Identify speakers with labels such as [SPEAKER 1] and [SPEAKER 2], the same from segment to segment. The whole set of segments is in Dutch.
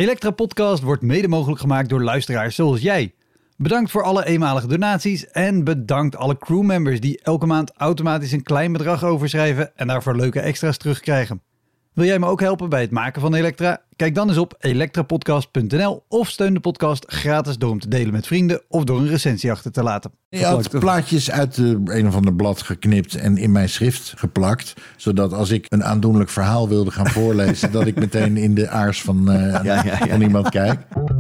[SPEAKER 1] Elektra Podcast wordt mede mogelijk gemaakt door luisteraars zoals jij. Bedankt voor alle eenmalige donaties en bedankt alle crewmembers die elke maand automatisch een klein bedrag overschrijven en daarvoor leuke extra's terugkrijgen. Wil jij me ook helpen bij het maken van Elektra? Kijk dan eens op elektrapodcast.nl of steun de podcast gratis door hem te delen met vrienden of door een recensie achter te laten.
[SPEAKER 2] Je had plaatjes uit een of ander blad geknipt en in mijn schrift geplakt. Zodat als ik een aandoenlijk verhaal wilde gaan voorlezen, dat ik meteen in de aars van iemand kijk.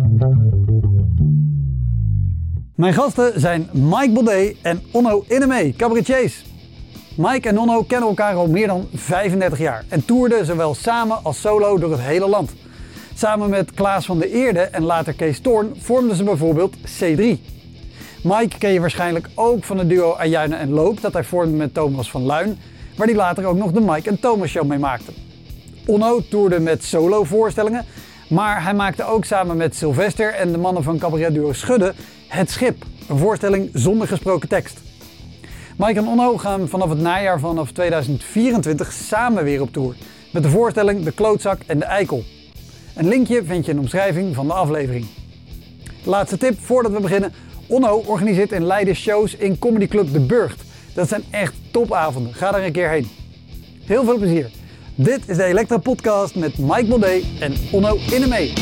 [SPEAKER 1] Mijn gasten zijn Mike Baudet en Onno Innemee, cabaretiers. Mike en Onno kennen elkaar al meer dan 35 jaar en toerden zowel samen als solo door het hele land. Samen met Klaas van der Eerde en later Kees Toorn vormden ze bijvoorbeeld C3. Mike ken je waarschijnlijk ook van het duo Ajuinen en Loop dat hij vormde met Thomas van Luijn, waar hij later ook nog de Mike en Thomas Show mee maakte. Onno toerde met solo-voorstellingen, maar hij maakte ook samen met Sylvester en de mannen van cabaretduo Schudden Het Schip, een voorstelling zonder gesproken tekst. Mike en Onno gaan vanaf het najaar vanaf 2024 samen weer op tour met de voorstelling De Klootzak en de Eikel. Een linkje vind je in de omschrijving van de aflevering. Laatste tip voordat we beginnen. Onno organiseert in Leiden shows in comedyclub De Burgt. Dat zijn echt topavonden. Ga daar een keer heen. Heel veel plezier. Dit is de Elektra Podcast met Mike Baudet en Onno Innemee.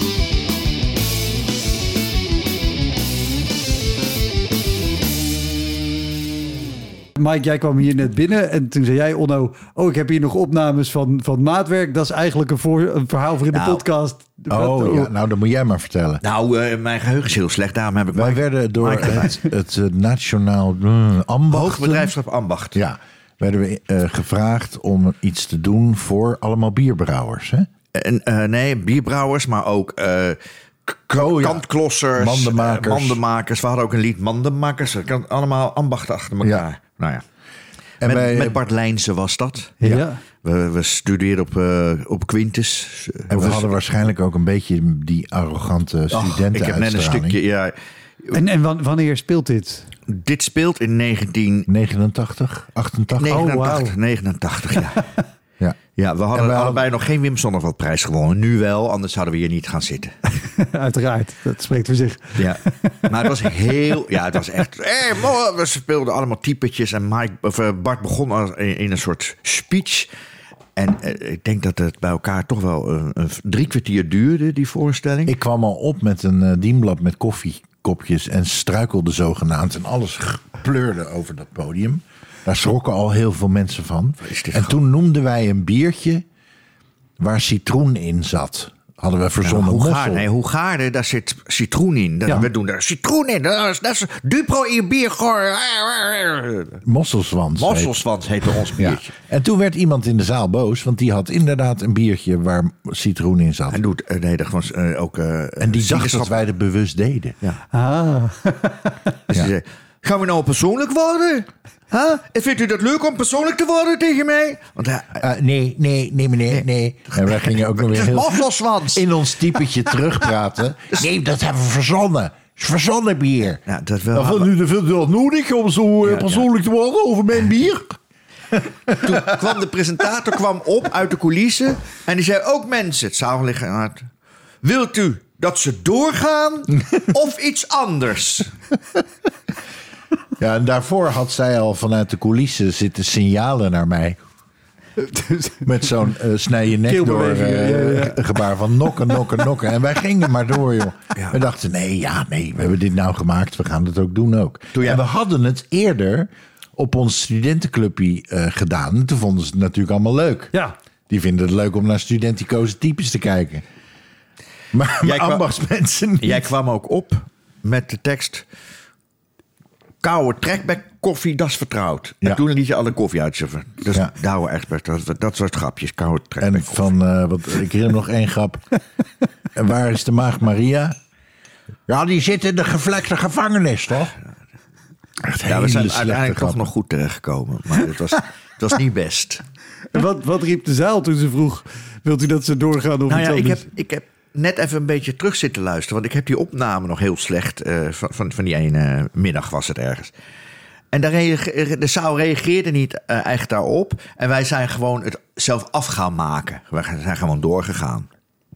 [SPEAKER 1] Mike, jij kwam hier net binnen en toen zei jij, Onno, ik heb hier nog opnames van maatwerk. Dat is eigenlijk een verhaal voor in de podcast.
[SPEAKER 2] Nou, dat moet jij maar vertellen.
[SPEAKER 3] Mijn geheugen is heel slecht, daarom heb ik...
[SPEAKER 2] Wij werden door het Nationaal Ambacht...
[SPEAKER 3] Hoogbedrijfschap Ambacht.
[SPEAKER 2] Ja, werden we gevraagd om iets te doen voor allemaal bierbrouwers, hè?
[SPEAKER 3] Nee, bierbrouwers, maar ook... kantklossers, mandenmakers. We hadden ook een lied Mandenmakers. Allemaal ambachten achter elkaar.
[SPEAKER 2] Ja.
[SPEAKER 3] Nou ja. En met Bart Lijnse was dat.
[SPEAKER 1] Ja.
[SPEAKER 3] We studeerden op Quintus.
[SPEAKER 2] En we hadden waarschijnlijk ook een beetje die arrogante studenten.
[SPEAKER 3] Ik heb net een stukje... Ja.
[SPEAKER 1] En wanneer speelt dit?
[SPEAKER 3] Dit speelt in
[SPEAKER 2] 1989, 88?
[SPEAKER 3] 89, ja.
[SPEAKER 2] Ja.
[SPEAKER 3] Ja, we hadden allebei nog geen Wim Sonneveld-prijs gewonnen. Nu wel, anders zouden we hier niet gaan zitten.
[SPEAKER 1] Uiteraard, dat spreekt voor zich.
[SPEAKER 3] Ja, maar het was het was echt... we speelden allemaal typetjes en Bart begon in een soort speech. En ik denk dat het bij elkaar toch wel een 3 kwartier duurde, die voorstelling.
[SPEAKER 2] Ik kwam al op met een dienblad met koffiekopjes en struikelde zogenaamd. En alles pleurde over dat podium. Daar schrokken al heel veel mensen van. En toen noemden wij een biertje waar citroen in zat. Hadden we verzonnen.
[SPEAKER 3] Hoe gaarde, daar zit citroen in. We doen daar citroen in. Dat is Dupro in bier.
[SPEAKER 2] Mosselswans
[SPEAKER 3] heette ons biertje.
[SPEAKER 2] Ja. En toen werd iemand in de zaal boos, want die had inderdaad een biertje waar citroen in zat.
[SPEAKER 3] En
[SPEAKER 2] die dacht dat wij het bewust deden.
[SPEAKER 3] Ja. Dus die zei, gaan we nou persoonlijk worden? Huh? Vindt u dat leuk om persoonlijk te worden tegen mij?
[SPEAKER 2] Nee, meneer, nee. En wij gingen ook nog weer
[SPEAKER 3] heel
[SPEAKER 2] in ons typetje terugpraten. Nee, dat hebben we verzonnen. Verzonnen bier.
[SPEAKER 3] Ja, dat wel.
[SPEAKER 2] Vindt u dat nodig om zo persoonlijk te worden over mijn bier?
[SPEAKER 3] Toen kwam de presentator op uit de coulissen. En die zei ook mensen, het zaal liggen uit. Wilt u dat ze doorgaan of iets anders?
[SPEAKER 2] Ja, en daarvoor had zij al vanuit de coulissen zitten signalen naar mij. Met zo'n snij je nek door gebaar van nokken. En wij gingen maar door, joh. Ja. We dachten, nee, we hebben dit nou gemaakt. We gaan het ook doen ook. En we hadden het eerder op ons studentenclubje gedaan. En toen vonden ze het natuurlijk allemaal leuk.
[SPEAKER 1] Ja.
[SPEAKER 2] Die vinden het leuk om naar studenticoze types te kijken. Maar ambachtsmensen niet.
[SPEAKER 3] Jij kwam ook op met de tekst... Koude trekbek koffie, dat is vertrouwd. Ja. En toen liet je alle koffie uitzetten. Dus Douwe Expert, dat soort grapjes. Koude trekbek
[SPEAKER 2] koffie. Ik herinner nog één grap. En waar is de maagd Maria? Ja, die zit in de gevlekte gevangenis, toch?
[SPEAKER 3] We zijn uiteindelijk toch nog goed terechtgekomen. Maar het was niet best.
[SPEAKER 1] En wat riep de zaal toen ze vroeg... Wilt u dat ze doorgaan of iets anders?
[SPEAKER 3] Ik heb net even een beetje terug zitten luisteren. Want ik heb die opname nog heel slecht. Van die ene middag was het ergens. En de zaal reageerde niet echt daarop. En wij zijn gewoon het zelf af gaan maken. We zijn gewoon doorgegaan.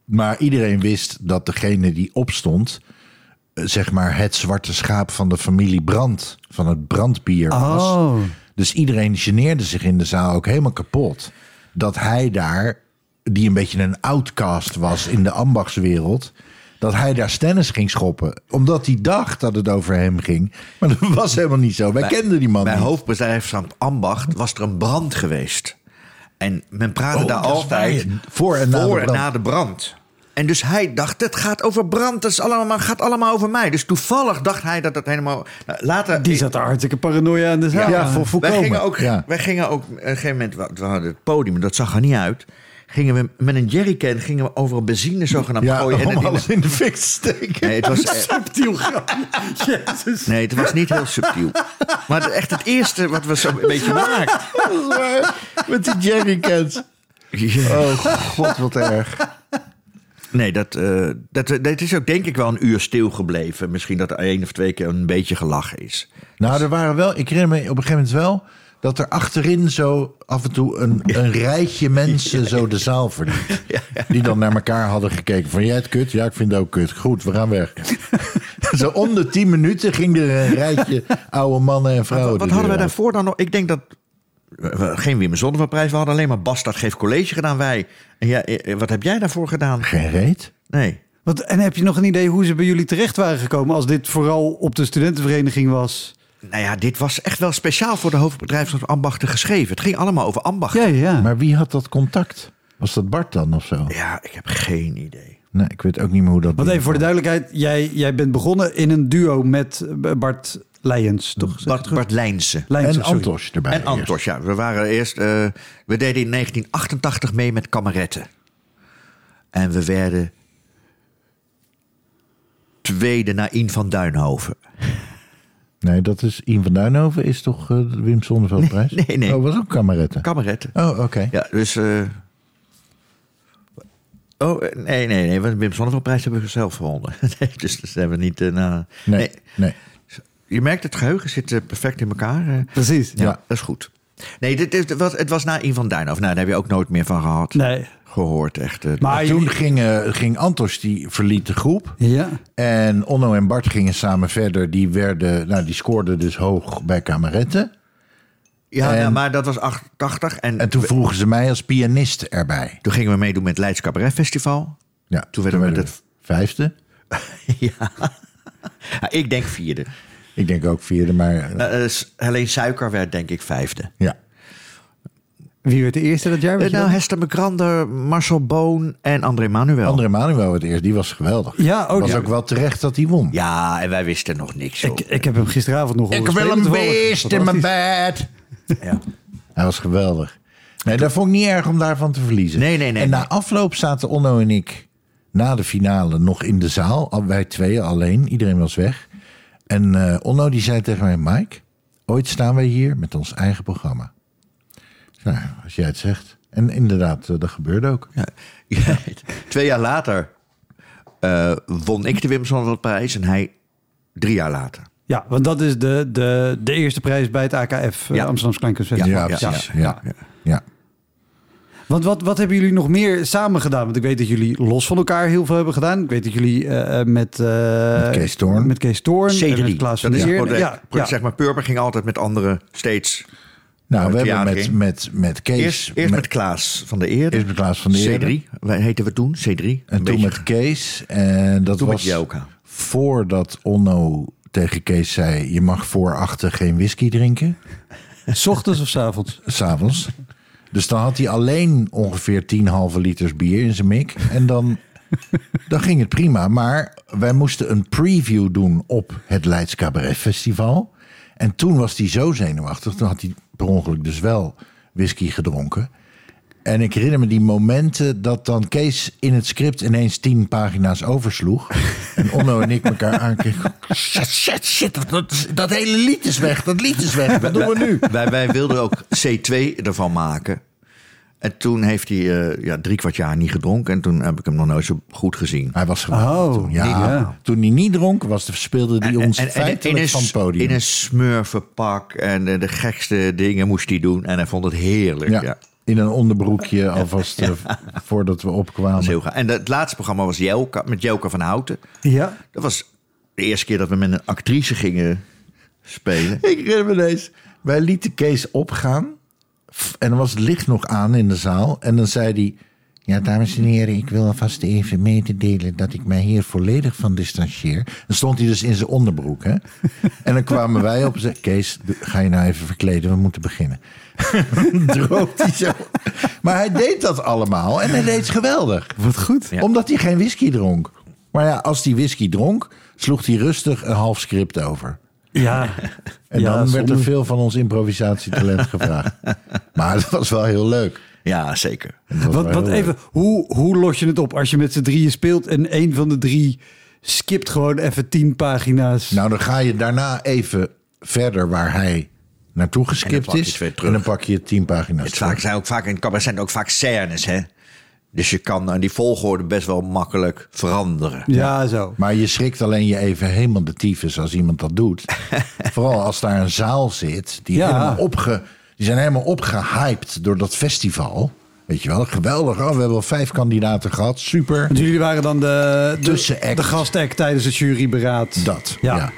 [SPEAKER 2] Maar iedereen wist dat degene die opstond, zeg maar het zwarte schaap van de familie Brandt, van het Brandbier was. Dus iedereen geneerde zich in de zaal ook helemaal kapot. Dat hij daar, die een beetje een outcast was in de ambachtswereld, dat hij daar Stennis ging schoppen. Omdat hij dacht dat het over hem ging. Maar dat was helemaal niet zo. Wij kenden die man
[SPEAKER 3] bij
[SPEAKER 2] niet.
[SPEAKER 3] Bij hoofdbedrijfskamp Ambacht was er een brand geweest. En men praatte daar altijd
[SPEAKER 2] voor en na
[SPEAKER 3] de brand. En dus hij dacht, het gaat over brand. Het gaat allemaal over mij. Dus toevallig dacht hij dat het helemaal... later,
[SPEAKER 1] die zat er hartstikke paranoia aan de zaal.
[SPEAKER 2] Ja, volkomen.
[SPEAKER 3] Wij gingen ook op een gegeven moment... We hadden het podium, dat zag er niet uit. Gingen we met een jerrycan overal benzine zogenaamd gooien.
[SPEAKER 2] Om alles in de fik te steken.
[SPEAKER 3] Nee, het was
[SPEAKER 1] subtiel grapje. Jezus.
[SPEAKER 3] Nee, het was niet heel subtiel. Maar echt het eerste wat we zo een beetje maakten.
[SPEAKER 2] Met die jerrycans. Oh god, wat erg.
[SPEAKER 3] Nee, dat is ook denk ik wel een uur stilgebleven. Misschien dat er 1 of 2 keer een beetje gelachen is.
[SPEAKER 2] Nou, er waren wel... Ik herinner me op een gegeven moment wel dat er achterin zo af en toe een rijtje mensen zo de zaal verliet. Die dan naar elkaar hadden gekeken van, jij het kut? Ja, ik vind het ook kut. Goed, we gaan weg. Zo om de 10 minuten ging er een rijtje oude mannen en vrouwen.
[SPEAKER 3] Wat hadden wij daarvoor dan nog? Ik denk dat... Geen Wim Zondervanprijs, we hadden alleen maar Bastard geeft college gedaan, wij. En wat heb jij daarvoor gedaan?
[SPEAKER 2] Geen reet.
[SPEAKER 3] Nee.
[SPEAKER 1] En heb je nog een idee hoe ze bij jullie terecht waren gekomen als dit vooral op de studentenvereniging was?
[SPEAKER 3] Nou ja, dit was echt wel speciaal voor de hoofdbedrijfskamp Ambachten geschreven. Het ging allemaal over ambachten.
[SPEAKER 1] Ja.
[SPEAKER 2] Maar wie had dat contact? Was dat Bart dan of zo?
[SPEAKER 3] Ja, ik heb geen idee.
[SPEAKER 2] Nee, ik weet ook niet meer hoe dat...
[SPEAKER 1] Want even voor de duidelijkheid, jij bent begonnen in een duo met Bart Leijens, toch?
[SPEAKER 3] Bart Lijnse.
[SPEAKER 2] En Antos erbij.
[SPEAKER 3] En Antos, ja. We waren eerst... we deden in 1988 mee met Kameretten. En we werden tweede na Ien van Duinhoven.
[SPEAKER 2] Nee, dat is Ien van Duinhoven, is toch de Wim Sonderveldprijs?
[SPEAKER 3] Nee.
[SPEAKER 2] Oh, was ook Kameretten.
[SPEAKER 3] Kameretten.
[SPEAKER 2] Oh, oké.
[SPEAKER 3] Ja, dus... nee. Want Wim Sonderveldprijs hebben we zelf gewonnen. Dus dat hebben we niet...
[SPEAKER 2] Nee.
[SPEAKER 3] Je merkt, het geheugen zit perfect in elkaar.
[SPEAKER 1] Precies.
[SPEAKER 3] Ja, dat is goed. Nee, het was na Ien van Duinhoven. Nou, daar heb je ook nooit meer van gehad.
[SPEAKER 1] Nee.
[SPEAKER 3] Gehoord, echt.
[SPEAKER 2] Maar toen ging Antos, die verliet de groep.
[SPEAKER 1] Ja.
[SPEAKER 2] En Onno en Bart gingen samen verder. Die scoorden dus hoog bij Kameretten.
[SPEAKER 3] Ja, maar dat was 88. En
[SPEAKER 2] toen vroegen ze mij als pianist erbij.
[SPEAKER 3] Toen gingen we meedoen met het Leids Cabaret Festival.
[SPEAKER 2] Ja,
[SPEAKER 3] toen werden we het
[SPEAKER 2] 5e.
[SPEAKER 3] Ja, ik denk 4e.
[SPEAKER 2] Ik denk ook 4e, maar...
[SPEAKER 3] Helene Suiker werd denk ik 5e.
[SPEAKER 2] Ja.
[SPEAKER 1] Wie werd de eerste dat jaar?
[SPEAKER 3] Hester McGrander, Marcel Boon en André Manuel.
[SPEAKER 2] André Manuel het eerst, die was geweldig.
[SPEAKER 1] Ja, ook.
[SPEAKER 2] Was ook wel terecht dat hij won.
[SPEAKER 3] Ja, en wij wisten nog niks.
[SPEAKER 1] Ik heb hem gisteravond nog
[SPEAKER 2] Ik wil een beest in mijn bed.
[SPEAKER 3] Ja.
[SPEAKER 2] Hij was geweldig. Nee, dat vond ik niet erg om daarvan te verliezen.
[SPEAKER 3] Nee.
[SPEAKER 2] En na afloop zaten Onno en ik na de finale nog in de zaal. Wij tweeën alleen, iedereen was weg. En Onno die zei tegen mij, Mike, ooit staan wij hier met ons eigen programma. Nou, als jij het zegt. En inderdaad, dat gebeurde ook.
[SPEAKER 3] Ja, 2 jaar later won ik de Wim Sonderveldprijs en hij 3 jaar later.
[SPEAKER 1] Ja, want dat is de eerste prijs bij het AKF, Amsterdamse Kleinkunstfestival.
[SPEAKER 2] Ja, precies. Ja.
[SPEAKER 1] Want wat hebben jullie nog meer samen gedaan? Want ik weet dat jullie los van elkaar heel veel hebben gedaan. Ik weet dat jullie met
[SPEAKER 2] Kees Toorn.
[SPEAKER 1] Met Kees Toorn.
[SPEAKER 3] C3.
[SPEAKER 1] Met Klaas van
[SPEAKER 3] dat
[SPEAKER 1] der
[SPEAKER 3] is zeg maar, Purper ging altijd met anderen steeds...
[SPEAKER 2] Nou, we hebben met Kees...
[SPEAKER 3] Eerst met Klaas van der Eerde.
[SPEAKER 2] Eerst met Klaas van der Eerde.
[SPEAKER 3] C3, wij heten we toen, C3.
[SPEAKER 2] En toen met Kees. En dat
[SPEAKER 3] toen
[SPEAKER 2] was
[SPEAKER 3] met Joka.
[SPEAKER 2] Voordat Onno tegen Kees zei... je mag voor 8 geen whisky drinken.
[SPEAKER 1] 's Ochtends of 's avonds?
[SPEAKER 2] 's Avonds. Dus dan had hij alleen ongeveer 10,5 liters bier in zijn mik. En dan ging het prima. Maar wij moesten een preview doen op het Leids Cabaret Festival. En toen was hij zo zenuwachtig. Toen had hij per ongeluk dus wel whisky gedronken. En ik herinner me die momenten dat dan Kees in het script ineens 10 pagina's oversloeg. En Onno en ik elkaar aankeken. Shit, dat hele lied is weg. Dat lied is weg. Wat doen we nu?
[SPEAKER 3] Wij wilden ook C2 ervan maken. En toen heeft hij 3/4 jaar niet gedronken. En toen heb ik hem nog nooit zo goed gezien.
[SPEAKER 2] Hij was geweldig toen. Ja. Toen hij niet dronk, speelde hij ons feitelijk van het podium.
[SPEAKER 3] In een smurfenpak en de gekste dingen moest hij doen. En hij vond het heerlijk.
[SPEAKER 2] In een onderbroekje alvast voordat we opkwamen.
[SPEAKER 3] Dat is heel gaaf. En het laatste programma was Jelka, met Jelka van Houten.
[SPEAKER 1] Ja.
[SPEAKER 3] Dat was de eerste keer dat we met een actrice gingen spelen.
[SPEAKER 2] Ik herinner me deze. Wij lieten Kees opgaan. En dan was het licht nog aan in de zaal. En dan zei hij... Ja, dames en heren, ik wil alvast even mededelen dat ik mij hier volledig van distancieer. Dan stond hij dus in zijn onderbroek, hè. En dan kwamen wij op en zeiden... Kees, ga je nou even verkleden, we moeten beginnen. Droopt hij zo. Maar hij deed dat allemaal en hij deed het geweldig.
[SPEAKER 1] Wat goed.
[SPEAKER 3] Ja.
[SPEAKER 2] Omdat hij geen whisky dronk. Maar ja, als hij whisky dronk, sloeg hij rustig een half script over.
[SPEAKER 1] Ja.
[SPEAKER 2] En
[SPEAKER 1] Ja,
[SPEAKER 2] dan werd er
[SPEAKER 1] zonde.
[SPEAKER 2] veel van ons improvisatietalent gevraagd. Maar dat was wel heel leuk.
[SPEAKER 3] Ja, zeker.
[SPEAKER 2] Dat was wel
[SPEAKER 1] Wat
[SPEAKER 2] heel
[SPEAKER 1] even, hoe los je het op als je met z'n drieën speelt en een van de 3 skipt gewoon even 10 pagina's?
[SPEAKER 2] Nou, dan ga je daarna even verder waar hij naartoe
[SPEAKER 3] En dan
[SPEAKER 2] geskipt
[SPEAKER 3] pak je
[SPEAKER 2] is.
[SPEAKER 3] het weer
[SPEAKER 2] En
[SPEAKER 3] terug.
[SPEAKER 2] dan pak je 10 pagina's.
[SPEAKER 3] Het vaak, zijn ook vaak, in het cabaret zijn het ook vaak scènes, hè. Dus je kan die volgorde best wel makkelijk veranderen.
[SPEAKER 1] Ja, zo.
[SPEAKER 2] Maar je schrikt alleen je even helemaal de tyfus als iemand dat doet. Vooral als daar een zaal zit. Die zijn helemaal opgehyped door dat festival. Weet je wel, geweldig. Oh, we hebben al 5 kandidaten gehad. Super.
[SPEAKER 1] Want jullie waren dan
[SPEAKER 2] Tussenact.
[SPEAKER 1] de gastact tijdens het juryberaad.
[SPEAKER 2] Dat,
[SPEAKER 1] Ja.
[SPEAKER 2] ja.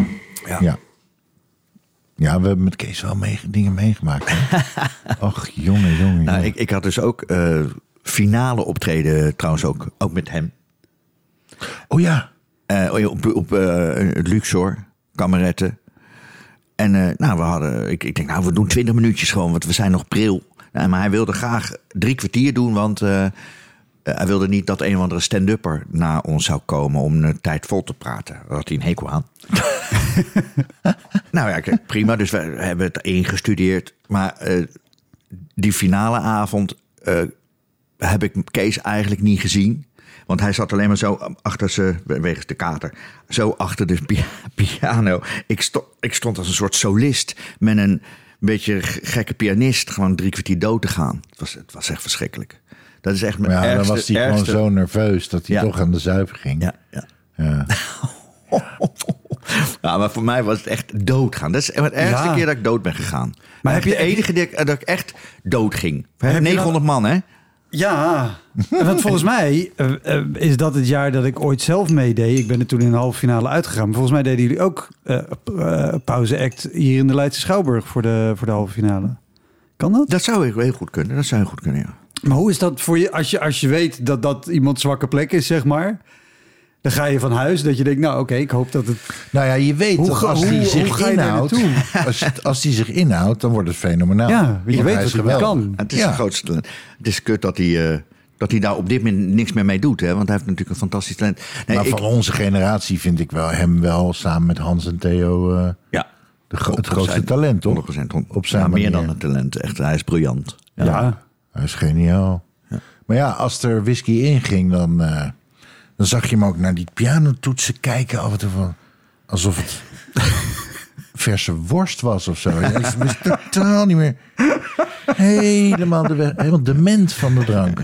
[SPEAKER 2] Ja, we hebben met Kees wel dingen meegemaakt. Hè? Och, jongen.
[SPEAKER 3] Nou, ik had dus ook finale optreden trouwens ook met hem.
[SPEAKER 2] Oh ja.
[SPEAKER 3] Op het Luxor, kameretten. En we hadden, ik denk, we doen 20 minuutjes gewoon, want we zijn nog pril. Maar hij wilde graag 3 kwartier doen, want hij wilde niet dat een of andere stand-upper naar ons zou komen om de tijd vol te praten. Daar had hij een hekel aan. Nou ja, kijk, prima, dus we hebben het ingestudeerd. Maar die finale avond heb ik Kees eigenlijk niet gezien. Want hij zat alleen maar zo achter ze, wegens de kater, zo achter de piano. Ik stond als een soort solist met een beetje gekke pianist gewoon 3 kwartier dood te gaan. Het was echt verschrikkelijk. Dat is echt mijn ergste...
[SPEAKER 2] Dan was hij gewoon zo nerveus dat hij
[SPEAKER 3] Ja.
[SPEAKER 2] toch aan de zuiver ging.
[SPEAKER 3] Ja.
[SPEAKER 2] Ja.
[SPEAKER 3] Ja, maar voor mij was het echt doodgaan. Dat is het ergste keer dat ik dood ben gegaan. Maar heb je de enige dat ik echt dood ging. 900 man, hè?
[SPEAKER 1] Ja, want volgens mij is dat het jaar dat ik ooit zelf meedeed. Ik ben er toen in de halve finale uitgegaan. Maar volgens mij deden jullie ook pauze-act hier in de Leidse Schouwburg voor de halve finale. Kan dat?
[SPEAKER 3] Dat zou heel goed kunnen. Ja.
[SPEAKER 1] Maar hoe is dat voor je als je weet dat iemand zwakke plek is, zeg maar? Dan ga je van huis dat je denkt, nou oké, ik hoop dat het...
[SPEAKER 2] Nou ja, je weet dat als hij zich inhoudt, als hij zich inhoudt, dan wordt het fenomenaal.
[SPEAKER 1] Ja, je weet
[SPEAKER 2] hij
[SPEAKER 1] wat
[SPEAKER 2] is
[SPEAKER 1] hij kan.
[SPEAKER 3] Het is het grootste talent. Het is kut dat hij daar op dit moment niks meer mee doet. Hè? Want hij heeft natuurlijk een fantastisch talent. Nee,
[SPEAKER 2] Maar van onze generatie vind ik hem wel samen met Hans en Theo het grootste talent, toch?
[SPEAKER 3] 100%.
[SPEAKER 2] Op zijn
[SPEAKER 3] meer
[SPEAKER 2] manier.
[SPEAKER 3] dan een talent. Echt, hij is briljant.
[SPEAKER 1] Ja.
[SPEAKER 2] Hij is geniaal. Ja. Maar ja, als er whisky inging, dan zag je hem ook naar die pianotoetsen kijken. Af en toe van, alsof het verse worst was of zo. Ik wist totaal niet meer. Helemaal dement van de drank.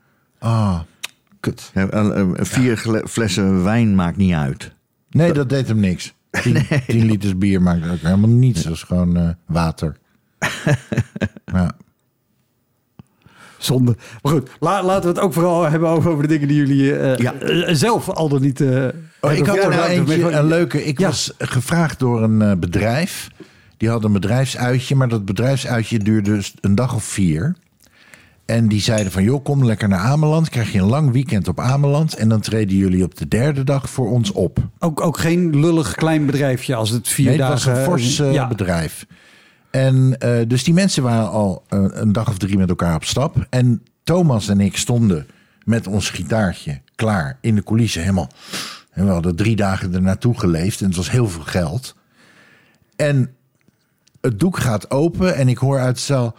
[SPEAKER 2] Kut.
[SPEAKER 3] 4 flessen wijn maakt niet uit.
[SPEAKER 2] Nee, dat deed hem niks. 10 liters bier maakt ook helemaal niets. Dat is gewoon water. Ja.
[SPEAKER 1] Zonde. Maar goed, laten we het ook vooral hebben over de dingen die jullie zelf al dan niet...
[SPEAKER 2] Ik had er een leuke... Ik was gevraagd door een bedrijf. Die had een bedrijfsuitje, maar dat bedrijfsuitje duurde dus een dag of 4. En die zeiden van, joh, kom lekker naar Ameland. Krijg je een lang weekend op Ameland. En dan treden jullie op de 3e dag voor ons op.
[SPEAKER 1] Ook geen lullig klein bedrijfje als het 4 dagen...
[SPEAKER 2] het was een fors bedrijf. En dus die mensen waren al een dag of 3 met elkaar op stap. En Thomas en ik stonden met ons gitaartje klaar in de coulissen helemaal. En we hadden 3 dagen er naartoe geleefd en het was heel veel geld. En het doek gaat open en ik hoor uit de zaal...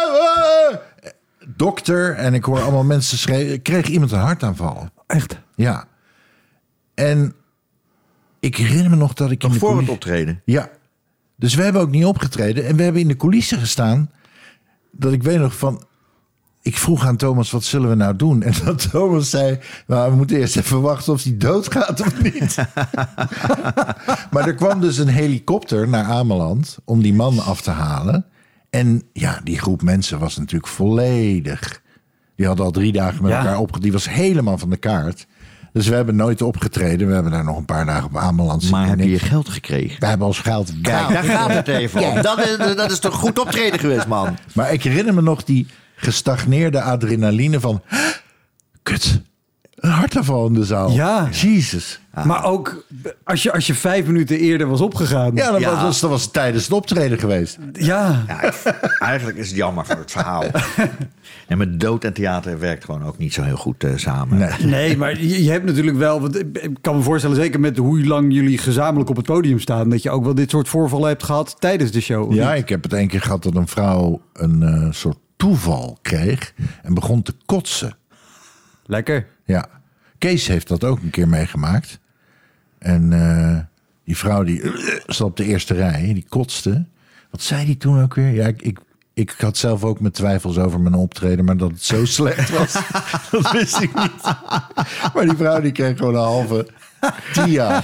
[SPEAKER 2] dokter, en ik hoor allemaal mensen schreeuwen. Kreeg iemand een hartaanval.
[SPEAKER 1] Echt?
[SPEAKER 2] Ja. En ik herinner me nog dat ik...
[SPEAKER 3] Nog voor het optreden?
[SPEAKER 2] Ja. Dus we hebben ook niet opgetreden. En we hebben in de coulissen gestaan. Dat ik weet nog van... Ik vroeg aan Thomas, wat zullen we nou doen? En dat Thomas zei... Nou, we moeten eerst even wachten of hij doodgaat of niet. Maar er kwam dus een helikopter naar Ameland... om die man af te halen. En ja, die groep mensen was natuurlijk volledig. Die hadden al 3 dagen met elkaar opgetreden. Die was helemaal van de kaart. Dus we hebben nooit opgetreden. We hebben daar nog een paar dagen op Ameland.
[SPEAKER 3] Maar heb je je geld gekregen?
[SPEAKER 2] We hebben ons geld.
[SPEAKER 3] Kijk, daar gaat het even om. Dat is toch goed optreden geweest, man?
[SPEAKER 2] Maar ik herinner me nog die gestagneerde adrenaline van... Kut, een hartaanval in de zaal.
[SPEAKER 1] Ja.
[SPEAKER 2] Jezus.
[SPEAKER 1] Maar ook als je 5 minuten eerder was opgegaan.
[SPEAKER 2] Ja, dat was tijdens het optreden geweest.
[SPEAKER 1] Ja.
[SPEAKER 3] Eigenlijk is het jammer voor het verhaal. En met dood en theater werkt gewoon ook niet zo heel goed samen.
[SPEAKER 1] Nee, maar je hebt natuurlijk wel... Want ik kan me voorstellen, zeker met hoe lang jullie gezamenlijk op het podium staan... dat je ook wel dit soort voorvallen hebt gehad tijdens de show.
[SPEAKER 2] Ja, ik heb het 1 keer gehad dat een vrouw een soort toeval kreeg... en begon te kotsen.
[SPEAKER 1] Lekker.
[SPEAKER 2] Ja. Kees heeft dat ook een keer meegemaakt. En die vrouw die zat op de eerste rij, die kotste. Wat zei die toen ook weer? Ja, ik had zelf ook mijn twijfels over mijn optreden... maar dat het zo slecht was, dat wist ik niet. Maar die vrouw die kreeg gewoon een halve TIA.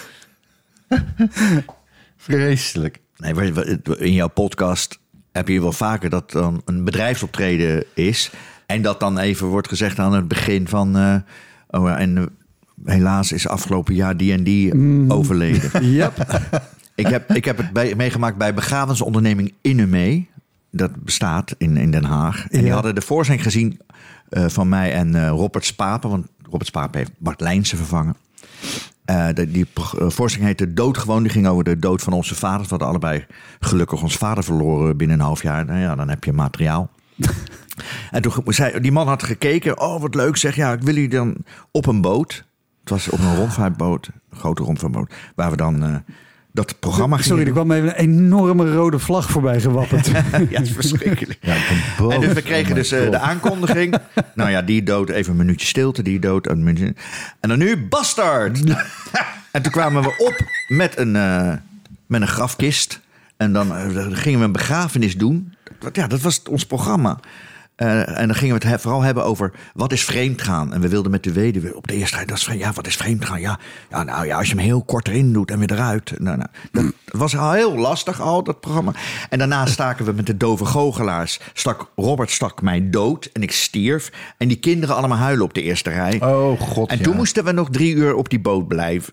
[SPEAKER 2] Vreselijk.
[SPEAKER 3] Nee, in jouw podcast heb je wel vaker dat dan een bedrijfsoptreden is... en dat dan even wordt gezegd aan het begin van... helaas is afgelopen jaar die en die overleden.
[SPEAKER 1] Yep.
[SPEAKER 3] Ik heb het meegemaakt bij begrafenisonderneming Innemee. Dat bestaat in Den Haag. En die hadden de voorstelling gezien van mij en Robert Spapen. Want Robert Spapen heeft Bart Lijnsen vervangen. Die voorstelling heette Doodgewoon. Die ging over de dood van onze vaders. We hadden allebei gelukkig ons vader verloren binnen een half jaar. Nou ja, dan heb je materiaal. En toen zei die man had gekeken. Oh, wat leuk zeg. Ja, ik wil jullie dan op een boot. Het was op een rondvaartboot. Een grote rondvaartboot. Waar we dan dat programma gingen.
[SPEAKER 1] Sorry, er kwam even een enorme rode vlag voorbij gewapperd.
[SPEAKER 3] Ja, het is verschrikkelijk. Ja, en dus we kregen dus de aankondiging. Nou ja, die dood, even een minuutje stilte. Die dood, een minuutje. En dan nu Bastard. En toen kwamen we op met een grafkist. En dan gingen we een begrafenis doen. Ja, dat was ons programma. En dan gingen we het vooral hebben over wat is vreemdgaan. En we wilden met de weduwe op de eerste rij. Dat is ja, wat is vreemdgaan? Ja, nou ja, als je hem heel kort erin doet en weer eruit. Nou, dat was al heel lastig, al dat programma. En daarna staken we met de dove goochelaars. Robert stak mij dood en ik stierf. En die kinderen allemaal huilen op de eerste rij.
[SPEAKER 2] Oh god.
[SPEAKER 3] En toen moesten we nog 3 uur op die boot blijven.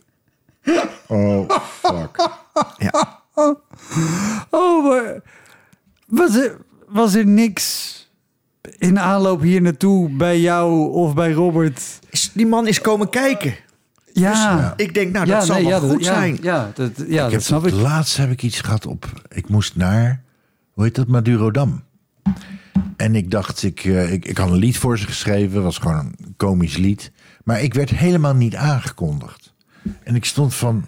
[SPEAKER 2] Oh fuck.
[SPEAKER 3] Ja.
[SPEAKER 1] Oh, maar was er niks in aanloop hier naartoe bij jou of bij Robert?
[SPEAKER 3] Die man is komen kijken.
[SPEAKER 1] Ja.
[SPEAKER 3] Dus ik denk, nou, dat zal wel goed zijn.
[SPEAKER 1] Dat snap ik.
[SPEAKER 2] Laatst heb ik iets gehad op... Ik moest naar, hoe heet dat, Madurodam. En ik dacht, ik had een lied voor ze geschreven. Het was gewoon een komisch lied. Maar ik werd helemaal niet aangekondigd. En ik stond van...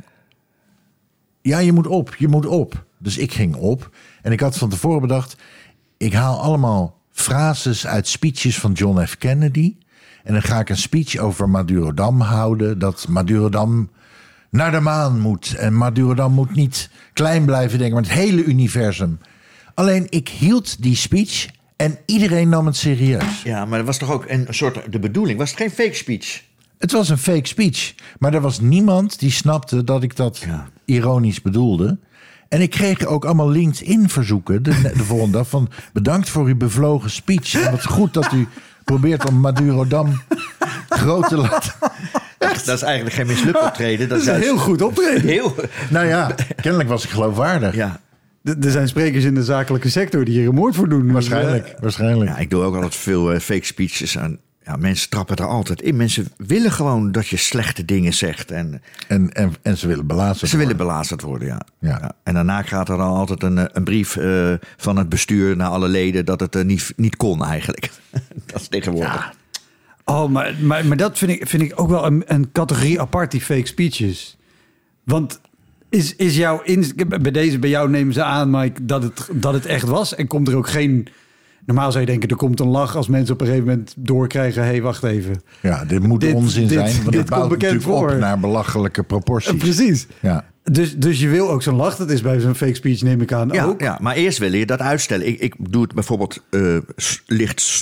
[SPEAKER 2] Ja, je moet op. Dus ik ging op. En ik had van tevoren bedacht... Ik haal allemaal frases uit speeches van John F. Kennedy. En dan ga ik een speech over Madurodam houden. Dat Madurodam naar de maan moet. En Madurodam moet niet klein blijven denken, maar het hele universum. Alleen ik hield die speech en iedereen nam het serieus.
[SPEAKER 3] Ja, maar dat was toch ook een soort de bedoeling? Was het geen fake speech?
[SPEAKER 2] Het was een fake speech. Maar er was niemand die snapte dat ik dat ironisch bedoelde. En ik kreeg ook allemaal LinkedIn-verzoeken de volgende dag van... bedankt voor uw bevlogen speech. En wat goed dat u probeert om Madurodam groot te laten.
[SPEAKER 3] Echt? Dat is eigenlijk geen mislukt optreden.
[SPEAKER 1] Dat is een heel goed optreden.
[SPEAKER 2] Nou ja, kennelijk was ik geloofwaardig.
[SPEAKER 3] Ja.
[SPEAKER 1] Er zijn sprekers in de zakelijke sector die hier een moord voor doen.
[SPEAKER 2] Waarschijnlijk.
[SPEAKER 3] Ja, ik doe ook altijd veel fake speeches aan. Ja, mensen trappen er altijd in. Mensen willen gewoon dat je slechte dingen zegt. En
[SPEAKER 2] ze willen belazerd
[SPEAKER 3] willen belazerd worden, ja. En daarna gaat er dan altijd een brief van het bestuur naar alle leden... dat het niet kon eigenlijk. Dat is tegenwoordig.
[SPEAKER 1] Ja. Oh, maar dat vind ik ook wel een categorie apart, die fake speeches. Want is jouw... Bij jou nemen ze aan, Mike, dat het echt was. En komt er ook geen... Normaal zou je denken, er komt een lach als mensen op een gegeven moment doorkrijgen... hé, wacht even.
[SPEAKER 2] Ja, dit moet onzin zijn, want dit bouwt natuurlijk op naar belachelijke proporties.
[SPEAKER 1] Precies.
[SPEAKER 2] Ja.
[SPEAKER 1] Dus je wil ook zo'n lach, dat is bij zo'n fake speech, neem ik aan, ook.
[SPEAKER 3] Ja, maar eerst wil je dat uitstellen. Ik doe het bijvoorbeeld licht...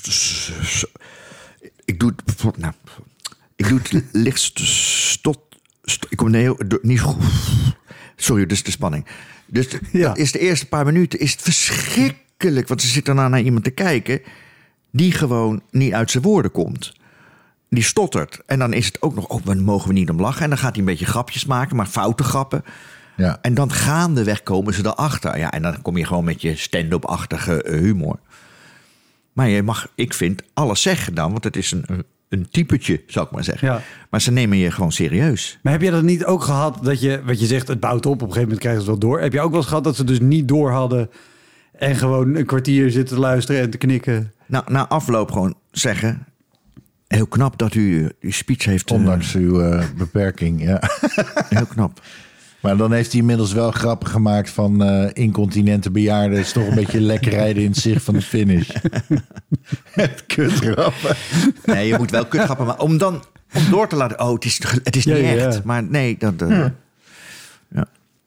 [SPEAKER 3] Ik doe het bijvoorbeeld... Nou, ik doe het licht... Ik kom niet goed... Sorry, dus de spanning. Dus is de eerste paar minuten is het verschrikkelijk verschrikkelijk. Want ze zitten dan naar iemand te kijken die gewoon niet uit zijn woorden komt. Die stottert. En dan is het ook nog, dan mogen we niet om lachen. En dan gaat hij een beetje grapjes maken, maar foute grappen.
[SPEAKER 2] Ja.
[SPEAKER 3] En dan gaandeweg komen ze erachter. Ja, en dan kom je gewoon met je stand-up-achtige humor. Maar je mag, ik vind, alles zeggen dan. Want het is een typetje, zou ik maar zeggen.
[SPEAKER 1] Ja.
[SPEAKER 3] Maar ze nemen je gewoon serieus.
[SPEAKER 1] Maar heb je dat niet ook gehad dat je, wat je zegt, het bouwt op. Op een gegeven moment krijgen ze het wel door. Heb je ook wel eens gehad dat ze dus niet door hadden en gewoon een kwartier zitten te luisteren en te knikken?
[SPEAKER 3] Nou, na afloop gewoon zeggen, heel knap dat u uw speech heeft.
[SPEAKER 2] Ondanks uw beperking, ja.
[SPEAKER 3] Heel knap.
[SPEAKER 2] Maar dan heeft hij inmiddels wel grappen gemaakt van incontinente bejaarden. Is toch een beetje lekker rijden in het zicht van de finish. Het kutgrappen.
[SPEAKER 3] Nee, je moet wel kutgrappen, maar om door te laten. Oh, het is niet echt. Ja. Maar nee, dat. Ja.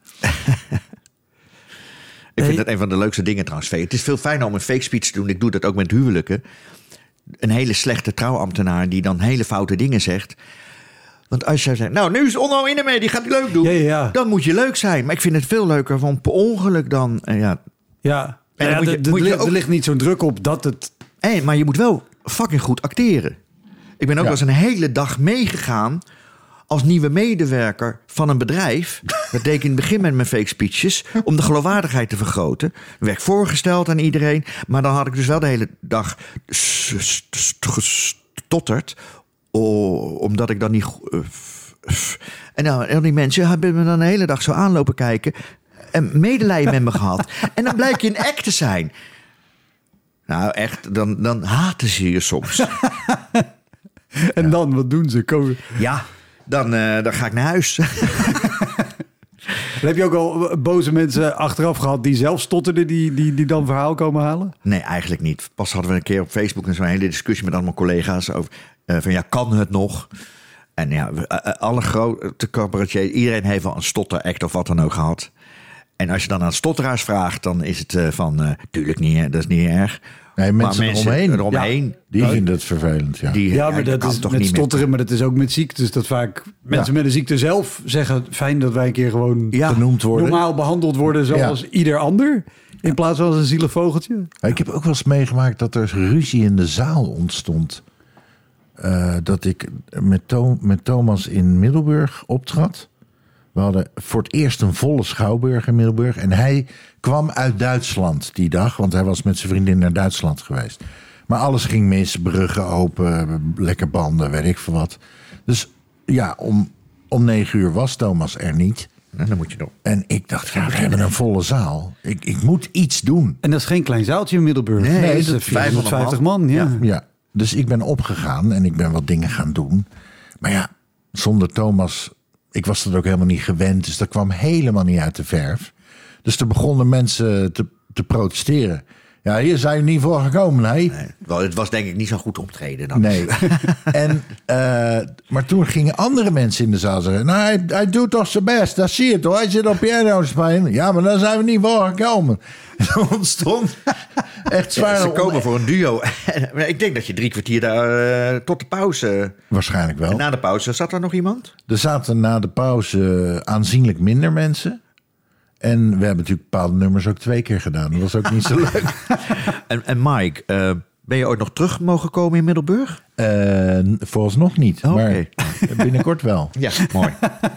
[SPEAKER 3] Ik vind dat een van de leukste dingen trouwens. Het is veel fijner om een fake speech te doen. Ik doe dat ook met huwelijken. Een hele slechte trouwambtenaar die dan hele foute dingen zegt. Want als jij zegt, nou, nu is Onno in mee, die gaat het leuk doen.
[SPEAKER 1] Ja.
[SPEAKER 3] Dan moet je leuk zijn. Maar ik vind het veel leuker van per ongeluk dan.
[SPEAKER 1] Ja.
[SPEAKER 3] En
[SPEAKER 1] Er ligt niet zo'n druk op dat het.
[SPEAKER 3] Maar je moet wel fucking goed acteren. Ik ben ook wel eens een hele dag meegegaan als nieuwe medewerker van een bedrijf. Dat deed ik in het begin met mijn fake speeches, om de geloofwaardigheid te vergroten. Dan werd ik voorgesteld aan iedereen. Maar dan had ik dus wel de hele dag gestotterd, omdat ik dan niet. En die mensen hebben me dan de hele dag zo aanlopen kijken en medelijden met me gehad. En dan blijkt je een act te zijn. Nou, echt, dan haten ze je soms.
[SPEAKER 1] En dan, wat doen ze?
[SPEAKER 3] Ja, dan ga ik naar huis.
[SPEAKER 1] Heb je ook al boze mensen achteraf gehad die zelf stotterden, die dan verhaal komen halen?
[SPEAKER 3] Nee, eigenlijk niet. Pas hadden we een keer op Facebook zo'n hele discussie met allemaal collega's over van ja, kan het nog? En ja, alle grote cabaretiers, iedereen heeft wel een stotteract of wat dan ook gehad. En als je dan aan stotteraars vraagt, dan is het tuurlijk niet, dat is niet erg.
[SPEAKER 2] Nee, mensen eromheen,
[SPEAKER 3] ja,
[SPEAKER 2] die vinden het vervelend. Ja,
[SPEAKER 1] maar dat is toch met stotteren, maar dat is ook met ziektes. Dat vaak mensen met een ziekte zelf zeggen, fijn dat wij een keer gewoon
[SPEAKER 2] genoemd worden.
[SPEAKER 1] Normaal behandeld worden zoals ieder ander. In plaats van als een zielig vogeltje.
[SPEAKER 2] Ik heb ook wel eens meegemaakt dat er ruzie in de zaal ontstond. Dat ik met Thomas in Middelburg optrad. We hadden voor het eerst een volle schouwburg in Middelburg. En hij kwam uit Duitsland die dag. Want hij was met zijn vriendin naar Duitsland geweest. Maar alles ging mis. Bruggen open. Lekker banden. Weet ik veel wat. Dus ja, om 9 uur was Thomas er niet.
[SPEAKER 3] En dan moet je nog.
[SPEAKER 2] En ik dacht, we hebben een volle zaal. Ik moet iets doen.
[SPEAKER 1] En dat is geen klein zaaltje in Middelburg.
[SPEAKER 3] Nee,
[SPEAKER 1] dat is 450 man.
[SPEAKER 2] Ja. Dus ik ben opgegaan en ik ben wat dingen gaan doen. Maar ja, zonder Thomas, ik was dat ook helemaal niet gewend. Dus dat kwam helemaal niet uit de verf. Dus er begonnen mensen te protesteren. Ja, hier zijn we niet voor gekomen, nee.
[SPEAKER 3] Het was denk ik niet zo'n goed optreden dan.
[SPEAKER 2] Nee. Maar toen gingen andere mensen in de zaal zeggen, nou, hij doet toch zijn best, dat zie je toch. Hij zit op piano spelen. Ja, maar daar zijn we niet voor gekomen. Er ontstond echt zwaar.
[SPEAKER 3] Ze komen voor een duo. Ik denk dat je 3 kwartier daar tot de pauze.
[SPEAKER 2] Waarschijnlijk wel.
[SPEAKER 3] En na de pauze zat er nog iemand?
[SPEAKER 2] Er zaten na de pauze aanzienlijk minder mensen. En we hebben natuurlijk bepaalde nummers ook 2 keer gedaan. Dat was ook niet zo leuk.
[SPEAKER 3] En Mike, ben je ooit nog terug mogen komen in Middelburg?
[SPEAKER 2] Vooralsnog niet. Maar binnenkort wel.
[SPEAKER 3] Ja, mooi.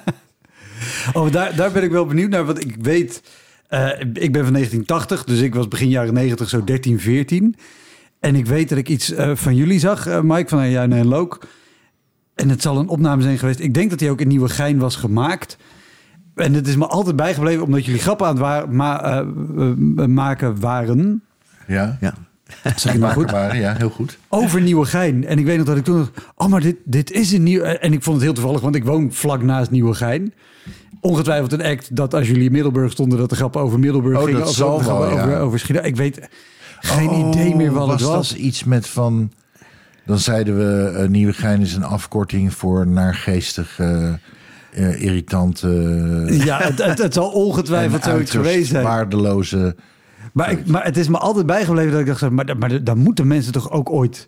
[SPEAKER 1] Daar ben ik wel benieuwd naar. Want ik weet, ik ben van 1980. Dus ik was begin jaren 90, zo 13, 14. En ik weet dat ik iets van jullie zag, Mike, van Juin en Look. En het zal een opname zijn geweest. Ik denk dat die ook in Nieuwegein was gemaakt. En het is me altijd bijgebleven omdat jullie grappen aan het maken waren.
[SPEAKER 2] Ja.
[SPEAKER 1] Zeg ik maar goed?
[SPEAKER 2] Ja, heel goed.
[SPEAKER 1] Over Nieuwegein. En ik weet nog dat ik toen dacht, maar dit is een nieuw. En ik vond het heel toevallig, want ik woon vlak naast Nieuwegein. Ongetwijfeld een act dat als jullie in Middelburg stonden, dat de grappen over Middelburg gingen.
[SPEAKER 2] Dat zal wel,
[SPEAKER 1] over Schiedam. Ik weet geen idee meer wat het was.
[SPEAKER 2] Dat iets met van. Dan zeiden we, Nieuwegein is een afkorting voor naargeestig. Irritante.
[SPEAKER 1] Ja, het zal ongetwijfeld zoiets geweest zijn.
[SPEAKER 2] Waardeloze.
[SPEAKER 1] Maar het is me altijd bijgebleven dat ik dacht, maar daar moeten mensen toch ook ooit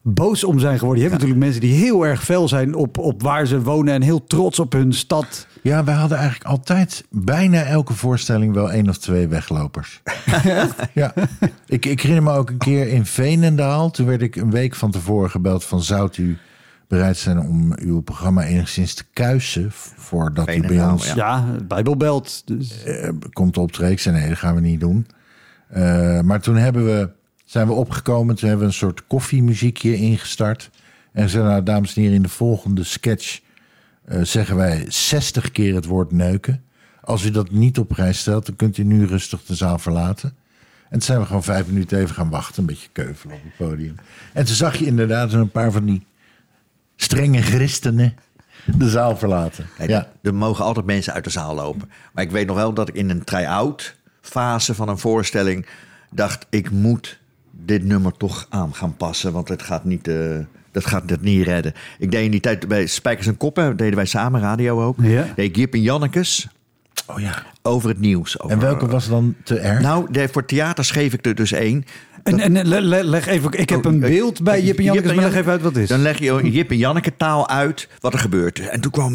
[SPEAKER 1] boos om zijn geworden. Je hebt natuurlijk mensen die heel erg fel zijn op waar ze wonen en heel trots op hun stad.
[SPEAKER 2] Ja, wij hadden eigenlijk altijd bijna elke voorstelling wel 1 of 2 weglopers. Ja. Ik herinner me ook een keer in Veenendaal. Toen werd ik een week van tevoren gebeld van... zou u bereid zijn om uw programma enigszins te kuisen... voordat u bij ons
[SPEAKER 1] Bijbelbelt. Dus.
[SPEAKER 2] Komt optreden? Ik zei nee, dat gaan we niet doen. Maar toen zijn we opgekomen. Toen hebben we een soort koffiemuziekje ingestart. En zeiden, nou, dames en heren, in de volgende sketch... zeggen wij 60 keer het woord neuken. Als u dat niet op prijs stelt, dan kunt u nu rustig de zaal verlaten. En toen zijn we gewoon 5 minuten even gaan wachten. Een beetje keuvelen op het podium. En toen zag je inderdaad een paar van die strenge christenen de zaal verlaten.
[SPEAKER 3] Kijk, er mogen altijd mensen uit de zaal lopen. Maar ik weet nog wel dat ik in een try-out fase van een voorstelling... dacht, ik moet dit nummer toch aan gaan passen. Want het gaat niet... Dat gaat het niet redden. Ik deed in die tijd bij Spijkers en Koppen, deden wij samen, radio ook. Ja. Deed ik Jip en Jannekes over het nieuws.
[SPEAKER 2] En welke was dan te erg?
[SPEAKER 3] Nou, voor theater schreef ik er dus 1.
[SPEAKER 1] En leg even, ik heb een beeld bij Jip en Jannekes, maar leg even uit wat het is.
[SPEAKER 3] Dan leg je Jip en Janneke taal uit wat er gebeurt. En toen kwam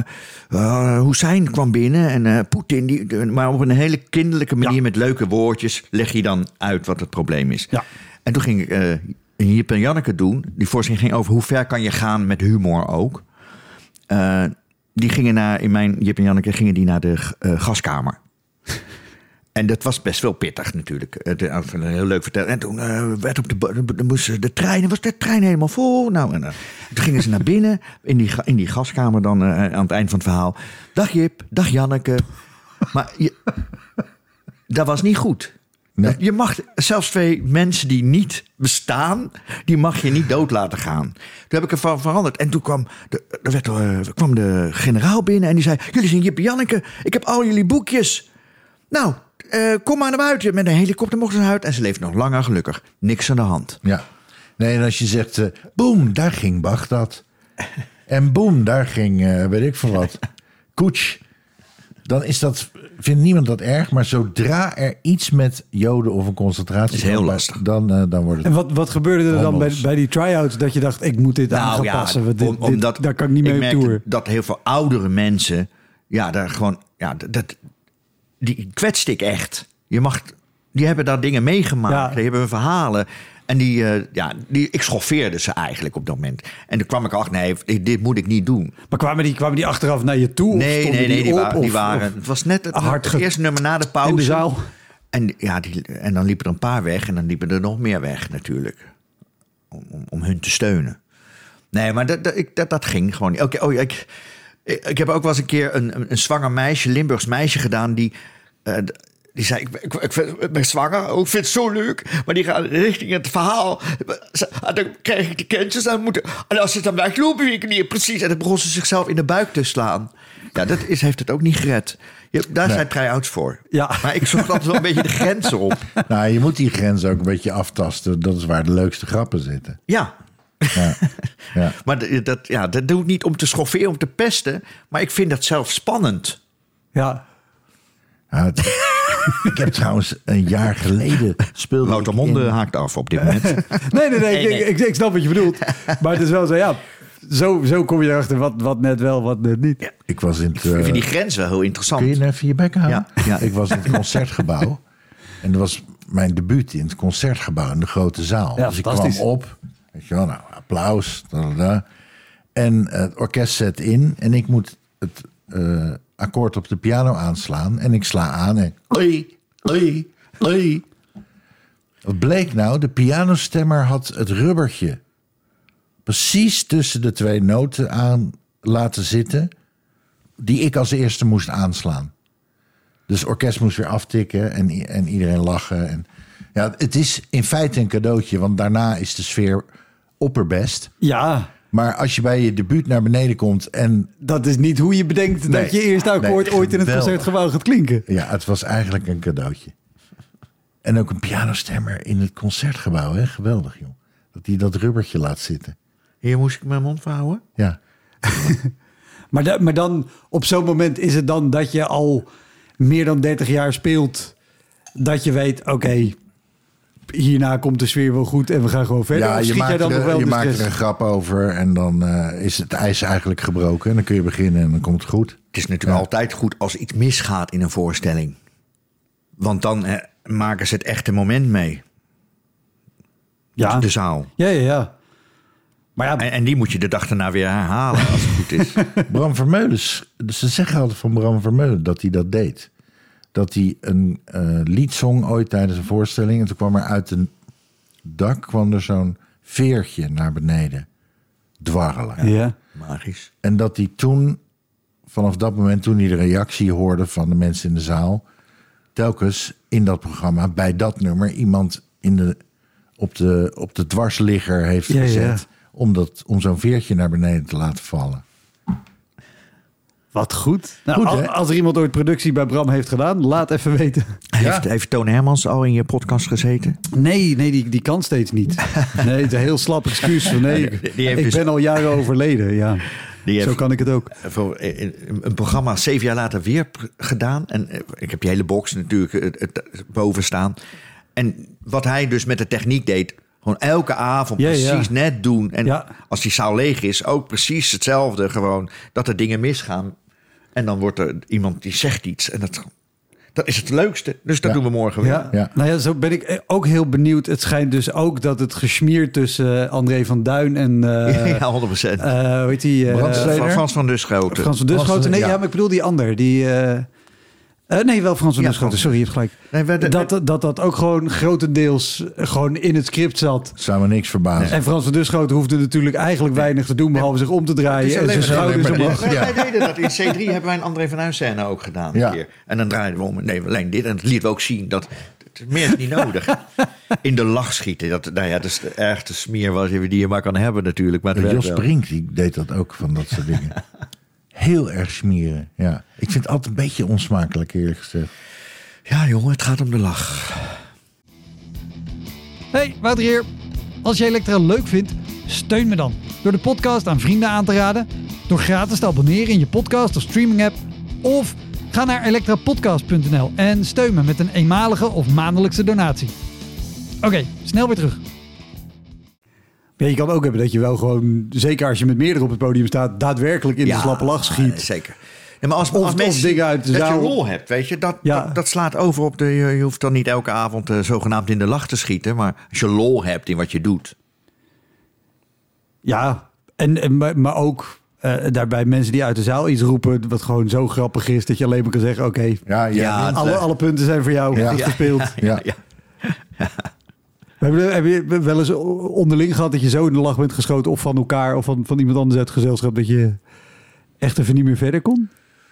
[SPEAKER 3] Hussein kwam binnen en Poetin, maar op een hele kinderlijke manier met leuke woordjes leg je dan uit wat het probleem is. Ja. En toen ging ik... Jip en Janneke doen. Die voorstelling ging over hoe ver kan je gaan met humor ook. Die gingen in mijn Jip en Janneke gingen die naar de gaskamer. En dat was best wel pittig natuurlijk. Heel leuk vertellen. En toen werd moest de trein helemaal vol. Nou, toen gingen ze naar binnen in die gaskamer dan aan het eind van het verhaal. Dag Jip, dag Janneke. Maar dat was niet goed. Nee. Je mag zelfs 2 mensen die niet bestaan, die mag je niet dood laten gaan. Toen heb ik ervan veranderd. En toen kwam de generaal binnen en die zei... Jullie zijn Jip en Janneke, ik heb al jullie boekjes. Nou, kom maar naar buiten. Met een helikopter mochten ze uit en ze leeft nog langer gelukkig. Niks aan de hand.
[SPEAKER 2] Ja. Nee, en als je zegt, boem, daar ging Bagdad. En boem, daar ging, weet ik veel wat, Koets. Dan vindt niemand dat erg. Maar zodra er iets met Joden of een concentratie
[SPEAKER 3] is heel lastig.
[SPEAKER 2] Dan wordt het.
[SPEAKER 1] En wat gebeurde er dan bij die try-outs dat je dacht, ik moet dit aan gaan passen? Daar kan ik niet mee op tour.
[SPEAKER 3] Dat heel veel oudere mensen, daar gewoon, die kwetste ik echt. Die hebben daar dingen meegemaakt. Die hebben hun verhalen. En ik schoffeerde ze eigenlijk op dat moment. En toen kwam ik achter, nee, dit moet ik niet doen.
[SPEAKER 1] Maar kwamen die achteraf naar je toe?
[SPEAKER 3] Die waren. Het was net het eerste nummer na de pauze.
[SPEAKER 1] In de zaal?
[SPEAKER 3] En dan liepen er een paar weg. En dan liepen er nog meer weg natuurlijk. Om hun te steunen. Nee, maar dat ging gewoon niet. Ik heb ook wel eens een keer een zwanger meisje, Limburgs meisje gedaan... Die zei, ik ben zwanger, ik vind het zo leuk. Maar die gaat richting het verhaal. Dan krijg ik de kindjes. En als ze dan weglopen, weet ik niet precies. En dan begon ze zichzelf in de buik te slaan. Ja, heeft het ook niet gered. Daar zijn try-outs voor. Ja. Maar ik zocht altijd wel een beetje de grenzen op.
[SPEAKER 2] Nou, je moet die grenzen ook een beetje aftasten. Dat is waar de leukste grappen zitten.
[SPEAKER 3] Ja. Ja. Maar dat doe ik niet om te schofferen, om te pesten. Maar ik vind dat zelf spannend.
[SPEAKER 1] Ja.
[SPEAKER 2] Ik heb trouwens een jaar geleden speelde
[SPEAKER 3] Loutermonde haakt af op dit moment.
[SPEAKER 1] Nee. Ik snap wat je bedoelt. Maar het is wel zo, zo kom je erachter wat net wel, wat net niet. Ja.
[SPEAKER 2] Ik was in het...
[SPEAKER 3] Ik vind die grens wel heel interessant.
[SPEAKER 2] Kun je even je bek houden? Ja. Ik was in het Concertgebouw. En dat was mijn debuut in het Concertgebouw in de grote zaal.
[SPEAKER 1] Ja,
[SPEAKER 2] dus ik kwam op. Weet je wel, nou, applaus. En het orkest zet in. En ik moet het... akkoord op de piano aanslaan. En ik sla aan en... Wat bleek nou? De pianostemmer had het rubbertje... precies tussen de 2 noten aan laten zitten... die ik als eerste moest aanslaan. Dus het orkest moest weer aftikken en iedereen lachen. En, het is in feite een cadeautje... want daarna is de sfeer opperbest.
[SPEAKER 1] Ja...
[SPEAKER 2] Maar als je bij je debuut naar beneden komt en...
[SPEAKER 1] Dat is niet hoe je bedenkt dat je eerste akkoord ooit in het Concertgebouw gaat klinken.
[SPEAKER 2] Ja, het was eigenlijk een cadeautje. En ook een pianostemmer in het Concertgebouw, hè? Geweldig, joh. Dat hij dat rubbertje laat zitten.
[SPEAKER 3] Hier moest ik mijn mond verhouden?
[SPEAKER 2] Ja.
[SPEAKER 1] Maar dan, op zo'n moment is het dan dat je al meer dan 30 jaar speelt... dat je weet, oké, hierna komt de sfeer wel goed en we gaan gewoon verder?
[SPEAKER 2] Ja,
[SPEAKER 1] Of
[SPEAKER 2] je
[SPEAKER 1] schiet jij dan nog wel
[SPEAKER 2] je
[SPEAKER 1] de
[SPEAKER 2] maakt
[SPEAKER 1] stress?
[SPEAKER 2] er een grap over en dan is het ijs eigenlijk gebroken. En dan kun je beginnen en dan komt het goed.
[SPEAKER 3] Het is natuurlijk altijd goed als iets misgaat in een voorstelling. Want dan maken ze het echte moment mee.
[SPEAKER 1] Ja.
[SPEAKER 3] De zaal.
[SPEAKER 1] Ja. Maar ja,
[SPEAKER 3] En die moet je de dag daarna weer herhalen als het goed is.
[SPEAKER 2] Bram Vermeulen, ze zeggen altijd van Bram Vermeulen dat hij dat deed. Dat hij een lied zong ooit tijdens een voorstelling. En toen kwam er uit een dak kwam er zo'n veertje naar beneden dwarrelen.
[SPEAKER 1] ja.
[SPEAKER 3] Magisch.
[SPEAKER 2] En dat hij toen, vanaf dat moment toen hij de reactie hoorde van de mensen in de zaal, telkens in dat programma, bij dat nummer, iemand op de dwarsligger heeft gezet. Om zo'n veertje naar beneden te laten vallen.
[SPEAKER 1] Wat goed. Nou,
[SPEAKER 2] Goed, hè?
[SPEAKER 1] als er iemand ooit productie bij Bram heeft gedaan, laat even weten.
[SPEAKER 3] Heeft Toon Hermans al in je podcast gezeten?
[SPEAKER 1] Nee, die kan steeds niet. Nee, het is een heel slap excuus. Van, nee,
[SPEAKER 3] Die heeft
[SPEAKER 1] ik
[SPEAKER 3] dus-
[SPEAKER 1] ben al jaren overleden. Ja.
[SPEAKER 3] Die heeft
[SPEAKER 1] Zo kan ik het ook.
[SPEAKER 3] voor een programma 7 jaar later weer gedaan. En ik heb die hele box natuurlijk het boven staan. En wat hij dus met de techniek deed, gewoon elke avond precies net doen. En als die zaal leeg is, ook precies hetzelfde. Gewoon dat er dingen misgaan. En dan wordt er iemand die zegt iets. En dat is het leukste. Dus dat doen we morgen weer.
[SPEAKER 1] Ja. Nou ja, zo ben ik ook heel benieuwd. Het schijnt dus ook dat het gesmeerd tussen André van Duin en...
[SPEAKER 3] ja, 100%.
[SPEAKER 1] hoe heet die?
[SPEAKER 3] Frans van Duschoten.
[SPEAKER 1] Frans van Duschoten. Nee, maar ik bedoel die ander. Die... nee, wel Frans van Duschoten. Sorry, je hebt gelijk. Nee, dat ook gewoon grotendeels gewoon in het script zat.
[SPEAKER 2] Zou me niks verbazen.
[SPEAKER 1] En Frans van Duschoten hoefde natuurlijk eigenlijk weinig te doen, behalve zich om te draaien en zijn schouders omhoog.
[SPEAKER 3] Wij deden dat. In C3 hebben wij een André van Huis scène ook gedaan. Een keer. En dan draaiden we om. Nee, alleen dit. En het lieten we ook zien dat meer is niet nodig. In de lach schieten. Dat is de ergste smeer die je maar kan hebben natuurlijk. Maar
[SPEAKER 2] Jos Brink die deed dat ook, van dat soort dingen. Heel erg smeren, ja. Ik vind het altijd een beetje onsmakelijk, eerlijk gezegd.
[SPEAKER 3] Ja, jongen, het gaat om de lach.
[SPEAKER 1] Hey, Wouter hier. Als je Elektra leuk vindt, steun me dan. Door de podcast aan vrienden aan te raden, door gratis te abonneren in je podcast of streaming app, of ga naar elektrapodcast.nl en steun me met een eenmalige of maandelijkse donatie. Oké, snel weer terug. Ja, je kan ook hebben dat je wel gewoon, zeker als je met meerdere op het podium staat, daadwerkelijk in de slappe lach schiet.
[SPEAKER 3] Zeker. Ja, maar als mensen
[SPEAKER 1] dingen uit de
[SPEAKER 3] dat
[SPEAKER 1] zaal
[SPEAKER 3] je rol hebt, weet je, dat slaat over op je hoeft dan niet elke avond zogenaamd in de lach te schieten, maar als je lol hebt in wat je doet.
[SPEAKER 1] Ja, maar ook daarbij mensen die uit de zaal iets roepen wat gewoon zo grappig is dat je alleen maar kan zeggen, oké, alle punten zijn voor jou gespeeld.
[SPEAKER 2] Ja.
[SPEAKER 1] Heb je wel eens onderling gehad dat je zo in de lach bent geschoten of van elkaar of van iemand anders uit het gezelschap dat je echt even niet meer verder kon?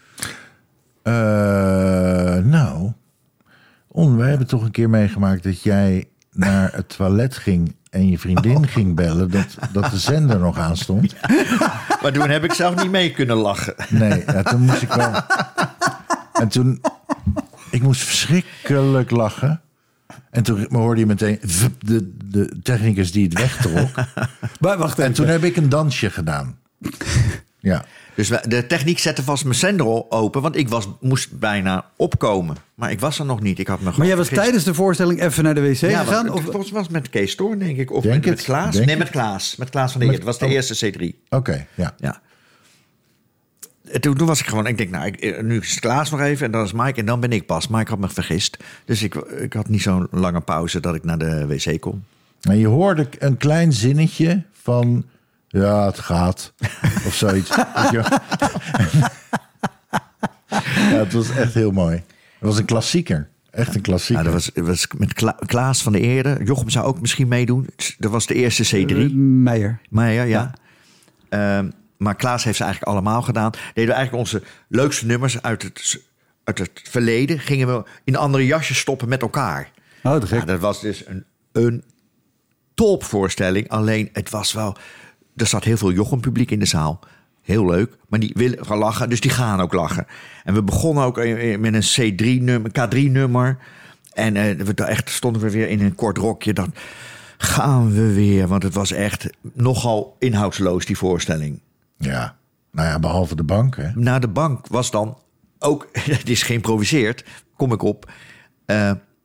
[SPEAKER 2] Wij hebben toch een keer meegemaakt dat jij naar het toilet ging en je vriendin ging bellen dat de zender nog aan stond.
[SPEAKER 3] Maar toen heb ik zelf niet mee kunnen lachen.
[SPEAKER 2] Nee, toen moest ik wel. En toen, ik moest verschrikkelijk lachen. En toen hoorde je meteen de technicus die het wegtrok.
[SPEAKER 1] Maar wacht even.
[SPEAKER 2] En toen heb ik een dansje gedaan. Ja.
[SPEAKER 3] Dus de techniek zette vast mijn zender open, want ik moest bijna opkomen. Maar ik was er nog niet. Ik had me
[SPEAKER 1] maar jij was tijdens de voorstelling even naar de wc gegaan?
[SPEAKER 3] Volgens mij was met Kees Toorn, denk ik. Of
[SPEAKER 2] denk
[SPEAKER 3] met Klaas? Nee, met Klaas. Met Klaas van der Eer. Het was de eerste C3.
[SPEAKER 2] Oké, ja.
[SPEAKER 3] Toen was ik gewoon, ik denk, nu is Klaas nog even en dan is Mike en dan ben ik pas. Maar ik had me vergist. Dus ik had niet zo'n lange pauze dat ik naar de wc kon.
[SPEAKER 2] En je hoorde een klein zinnetje van, ja, het gaat. Of zoiets. Ja, het was echt heel mooi. Het was een klassieker. Echt een klassieker.
[SPEAKER 3] Nou, dat was met Klaas van der Eerde. Jochem zou ook misschien meedoen. Dat was de eerste C3.
[SPEAKER 1] Meijer,
[SPEAKER 3] ja. Maar Klaas heeft ze eigenlijk allemaal gedaan. Deden we eigenlijk onze leukste nummers uit het verleden. Gingen we in andere jasjes stoppen met elkaar.
[SPEAKER 1] Oh, te gek.
[SPEAKER 3] Dat was dus een topvoorstelling. Alleen, het was wel... Er zat heel veel Jochem-publiek in de zaal. Heel leuk. Maar die willen gaan lachen, dus die gaan ook lachen. En we begonnen ook met een C3-nummer, K3-nummer. En stonden we weer in een kort rokje. Dan gaan we weer. Want het was echt nogal inhoudsloos, die voorstelling.
[SPEAKER 2] Ja, nou ja, behalve de bank, hè?
[SPEAKER 3] Na de bank was dan ook... Het is geïmproviseerd, kom ik op...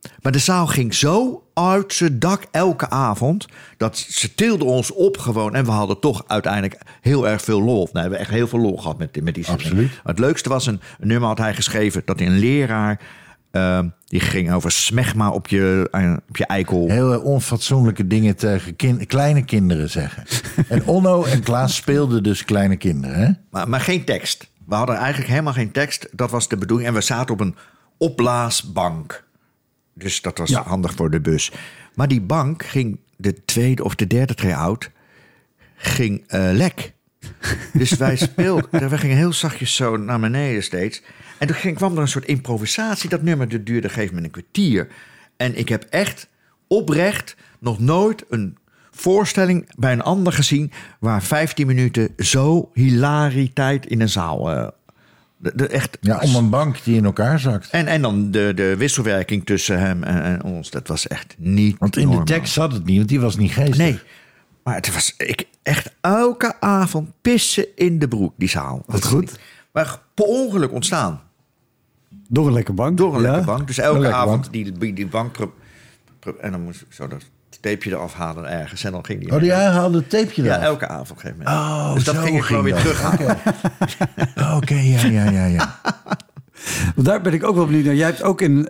[SPEAKER 3] Maar de zaal ging zo uit zijn dak elke avond. Dat ze tilden ons op gewoon. En we hadden toch uiteindelijk heel erg veel lol. We hebben echt heel veel lol gehad met die serie.
[SPEAKER 2] Absoluut.
[SPEAKER 3] Maar het leukste was een nummer had hij geschreven. Dat een leraar... die ging over smegma op je eikel.
[SPEAKER 2] Hele onfatsoenlijke dingen tegen kleine kinderen zeggen. En Onno en Klaas speelden dus kleine kinderen, hè?
[SPEAKER 3] Maar geen tekst. We hadden eigenlijk helemaal geen tekst. Dat was de bedoeling. En we zaten op een opblaasbank. Dus dat was handig voor de bus. Maar die bank ging de tweede of de derde try-out... ging lek. Dus wij speelden... we gingen heel zachtjes zo naar beneden steeds... En toen kwam er een soort improvisatie. Dat nummer duurde op een gegeven moment een kwartier. En ik heb echt oprecht nog nooit een voorstelling bij een ander gezien... waar 15 minuten zo hilariteit in een zaal... echt,
[SPEAKER 2] om een bank die in elkaar zakt.
[SPEAKER 3] En dan de wisselwerking tussen hem en ons. Dat was echt niet
[SPEAKER 2] Want in
[SPEAKER 3] normaal.
[SPEAKER 2] de tekst zat het niet, want die was niet geestig.
[SPEAKER 3] Nee, maar het was echt elke avond pissen in de broek, die zaal.
[SPEAKER 1] Wat goed.
[SPEAKER 3] Maar per ongeluk ontstaan.
[SPEAKER 1] Door een lekker bank.
[SPEAKER 3] Door een lekker bank. Dus elke avond
[SPEAKER 2] bank.
[SPEAKER 3] die bank... en dan moest ik zo dat tapeje eraf halen ergens. En dan ging die...
[SPEAKER 2] Oh, die haalde het tapeje eraf?
[SPEAKER 3] Ja, elke avond op een gegeven moment.
[SPEAKER 2] Oh,
[SPEAKER 3] dus dat
[SPEAKER 2] zo
[SPEAKER 3] ging ik gewoon weer terughalen.
[SPEAKER 2] Oké, ja.
[SPEAKER 1] Want daar ben ik ook wel benieuwd naar. Jij hebt ook in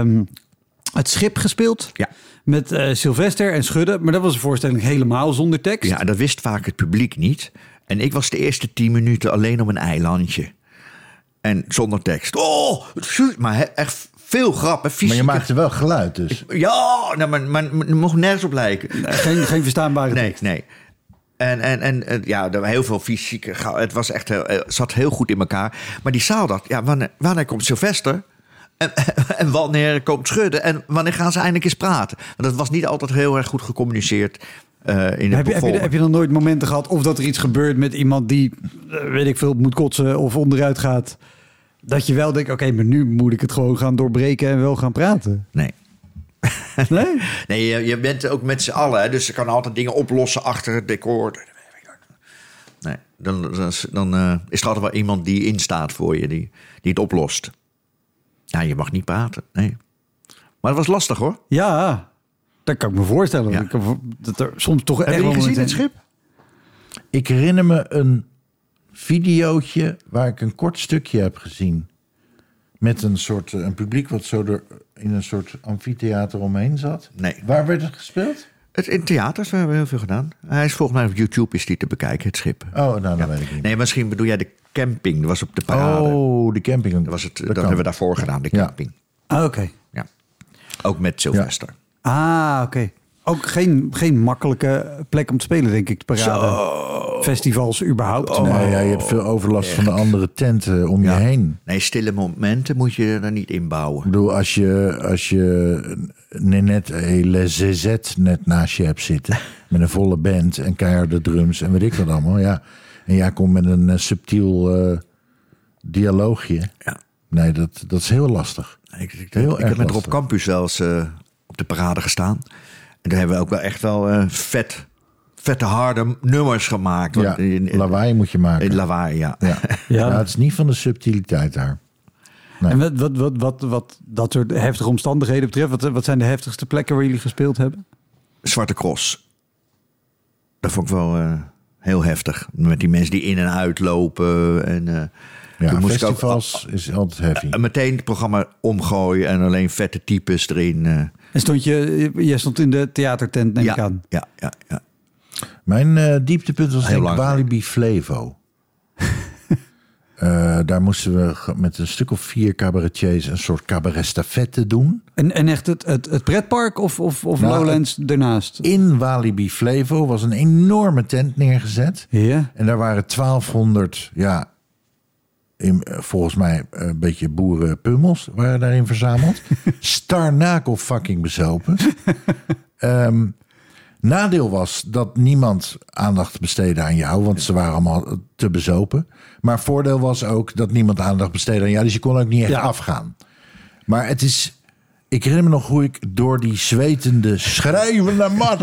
[SPEAKER 1] Het Schip gespeeld.
[SPEAKER 3] Ja.
[SPEAKER 1] Met Sylvester en Schudde. Maar dat was een voorstelling helemaal zonder tekst.
[SPEAKER 3] Ja, dat wist vaak het publiek niet. En ik was de eerste 10 minuten alleen op een eilandje. En zonder tekst. Oh, maar echt veel grappen.
[SPEAKER 2] Maar je maakte wel geluid dus.
[SPEAKER 3] Ja, nou, maar het mocht nergens op lijken.
[SPEAKER 1] Geen verstaanbare tekst.
[SPEAKER 3] Nee. En er waren heel veel fysieke... Het was echt zat heel goed in elkaar. Maar die zaal dacht... Ja, wanneer komt Sylvester? En wanneer komt Schudde? En wanneer gaan ze eindelijk eens praten? Want dat was niet altijd heel erg goed gecommuniceerd...
[SPEAKER 1] Heb je dan nooit momenten gehad... of dat er iets gebeurt met iemand die... weet ik veel, moet kotsen of onderuit gaat... dat je wel denkt... oké, maar nu moet ik het gewoon gaan doorbreken... en wel gaan praten?
[SPEAKER 3] Nee.
[SPEAKER 1] Nee?
[SPEAKER 3] Nee, je bent ook met z'n allen. Hè, dus je kan altijd dingen oplossen achter het decor. Nee, dan is er altijd wel iemand die instaat voor je... die het oplost. Ja, je mag niet praten, nee. Maar het was lastig, hoor.
[SPEAKER 1] Ja, dat kan ik me voorstellen.
[SPEAKER 3] Ja.
[SPEAKER 1] Dat er soms toch
[SPEAKER 3] Heb
[SPEAKER 1] echt
[SPEAKER 3] je
[SPEAKER 1] wel
[SPEAKER 3] gezien
[SPEAKER 1] momenten-
[SPEAKER 3] Het Schip?
[SPEAKER 2] Ik herinner me een videootje waar ik een kort stukje heb gezien. Met een publiek wat zo in een soort amfitheater omheen zat.
[SPEAKER 3] Nee.
[SPEAKER 2] Waar werd het gespeeld?
[SPEAKER 3] In theaters, we hebben heel veel gedaan. Hij is volgens mij op YouTube is die te bekijken, Het Schip.
[SPEAKER 2] Oh, nou, dat weet ik niet.
[SPEAKER 3] Nee, misschien bedoel jij de camping. Dat was op de parade.
[SPEAKER 2] Oh, de camping.
[SPEAKER 3] Dat hebben we daarvoor gedaan, de camping.
[SPEAKER 1] Ah, oké.
[SPEAKER 3] Ja. Ook met Sylvester.
[SPEAKER 1] Ah, oké. Ook geen makkelijke plek om te spelen, denk ik, de parade. Festivals überhaupt.
[SPEAKER 2] Nee, je hebt veel overlast van de andere tenten om je heen.
[SPEAKER 3] Nee, stille momenten moet je er niet inbouwen.
[SPEAKER 2] Ik bedoel, als je net ZZ net naast je hebt zitten... met een volle band en keiharde drums en weet ik wat allemaal, ja. En jij komt met een subtiel dialoogje. Ja. Nee, dat is heel lastig.
[SPEAKER 3] Ik heb met Rob Campus wel eens op de parade gestaan. En daar hebben we ook wel echt wel vette harde nummers gemaakt.
[SPEAKER 2] Ja, lawaai moet je maken.
[SPEAKER 3] Lawaai, ja.
[SPEAKER 2] Ja, het is niet van de subtiliteit daar. Nee.
[SPEAKER 1] En wat dat soort heftige omstandigheden betreft... wat zijn de heftigste plekken waar jullie gespeeld hebben?
[SPEAKER 3] Zwarte Cross. Dat vond ik wel heel heftig. Met die mensen die in en uit lopen. En,
[SPEAKER 2] festivals is altijd heavy.
[SPEAKER 3] Meteen het programma omgooien en alleen vette types erin.
[SPEAKER 1] En jij stond in de theatertent, neem ik aan.
[SPEAKER 3] Ja.
[SPEAKER 2] Mijn dieptepunt was denk ik
[SPEAKER 3] lang.
[SPEAKER 2] Walibi Flevo. Daar moesten we met een stuk of 4 cabaretiers een soort cabaretstafette doen.
[SPEAKER 1] En echt het pretpark of Lowlands ernaast?
[SPEAKER 2] In Walibi Flevo was een enorme tent neergezet.
[SPEAKER 1] Ja.
[SPEAKER 2] En daar waren 1200, volgens mij een beetje boerenpummels waren daarin verzameld. Starnakel fucking bezopen. Nadeel was dat niemand aandacht besteedde aan jou, want ze waren allemaal te bezopen. Maar voordeel was ook dat niemand aandacht besteedde aan jou, dus je kon ook niet echt afgaan. Maar het is... Ik herinner me nog hoe ik door die zwetende, schrijvende mat...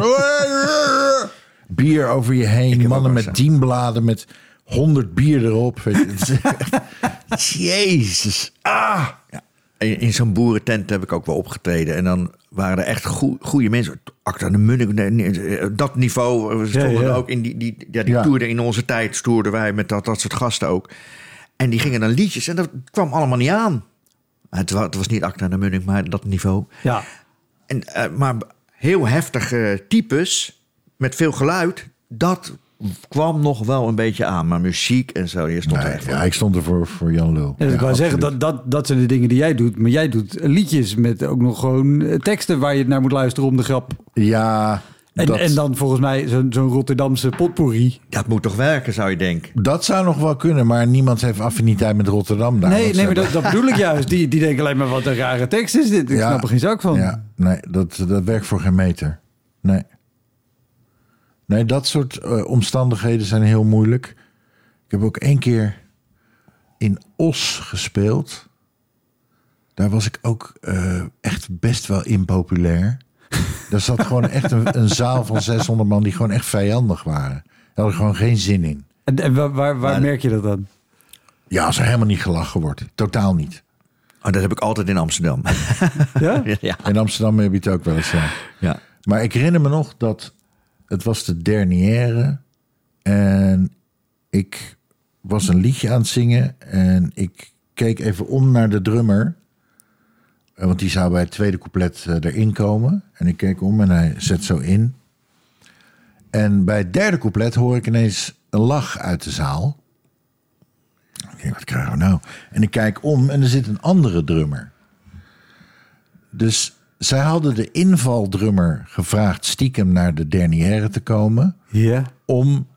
[SPEAKER 2] bier over je heen, mannen met 10 bladen met 100 bier erop. Weet je. Jezus.
[SPEAKER 3] Ja. in zo'n boerentent heb ik ook wel opgetreden. En dan waren er echt goede mensen. Acta de Munnik, dat niveau. We stonden ook in die toerde in onze tijd. Stoerden wij met dat soort gasten ook. En die gingen dan liedjes. En dat kwam allemaal niet aan. Het was niet Acta de Munnik, maar dat niveau.
[SPEAKER 1] Ja.
[SPEAKER 3] Maar heel heftige types met veel geluid. Dat kwam nog wel een beetje aan. Maar muziek en zo, je stond echt voor.
[SPEAKER 2] Ja, ik stond er voor Jan Lul.
[SPEAKER 1] Ja, ik wou zeggen, dat zijn de dingen die jij doet. Maar jij doet liedjes met ook nog gewoon teksten waar je naar moet luisteren om de grap.
[SPEAKER 2] Ja.
[SPEAKER 1] En dan volgens mij zo'n Rotterdamse potpourri.
[SPEAKER 3] Dat moet toch werken, zou je denken?
[SPEAKER 2] Dat zou nog wel kunnen, maar niemand heeft affiniteit met Rotterdam daar.
[SPEAKER 1] Nee, maar dat bedoel ik juist. Die denken alleen maar, wat een rare tekst is dit. Ik snap er geen zak van.
[SPEAKER 2] Ja, nee, dat werkt voor geen meter. Nee, dat soort omstandigheden zijn heel moeilijk. Ik heb ook 1 keer in Os gespeeld. Daar was ik ook echt best wel impopulair. Daar zat gewoon echt een zaal van 600 man die gewoon echt vijandig waren. Daar hadden gewoon geen zin in.
[SPEAKER 1] En waar merk je dat dan?
[SPEAKER 2] Ja, als er helemaal niet gelachen wordt. Totaal niet.
[SPEAKER 3] Oh, dat heb ik altijd in Amsterdam.
[SPEAKER 1] Ja?
[SPEAKER 3] Ja.
[SPEAKER 2] In Amsterdam heb je het ook wel eens.
[SPEAKER 3] Ja.
[SPEAKER 2] Maar ik herinner me nog dat het was de dernière. En ik was een liedje aan het zingen. En ik keek even om naar de drummer. Want die zou bij het tweede couplet erin komen. En ik keek om en hij zet zo in. En bij het derde couplet hoor ik ineens een lach uit de zaal. Ik denk, wat krijgen we nou? En ik kijk om en er zit een andere drummer. Dus zij hadden de invaldrummer gevraagd stiekem naar de dernière te komen.
[SPEAKER 1] Ja.
[SPEAKER 2] Om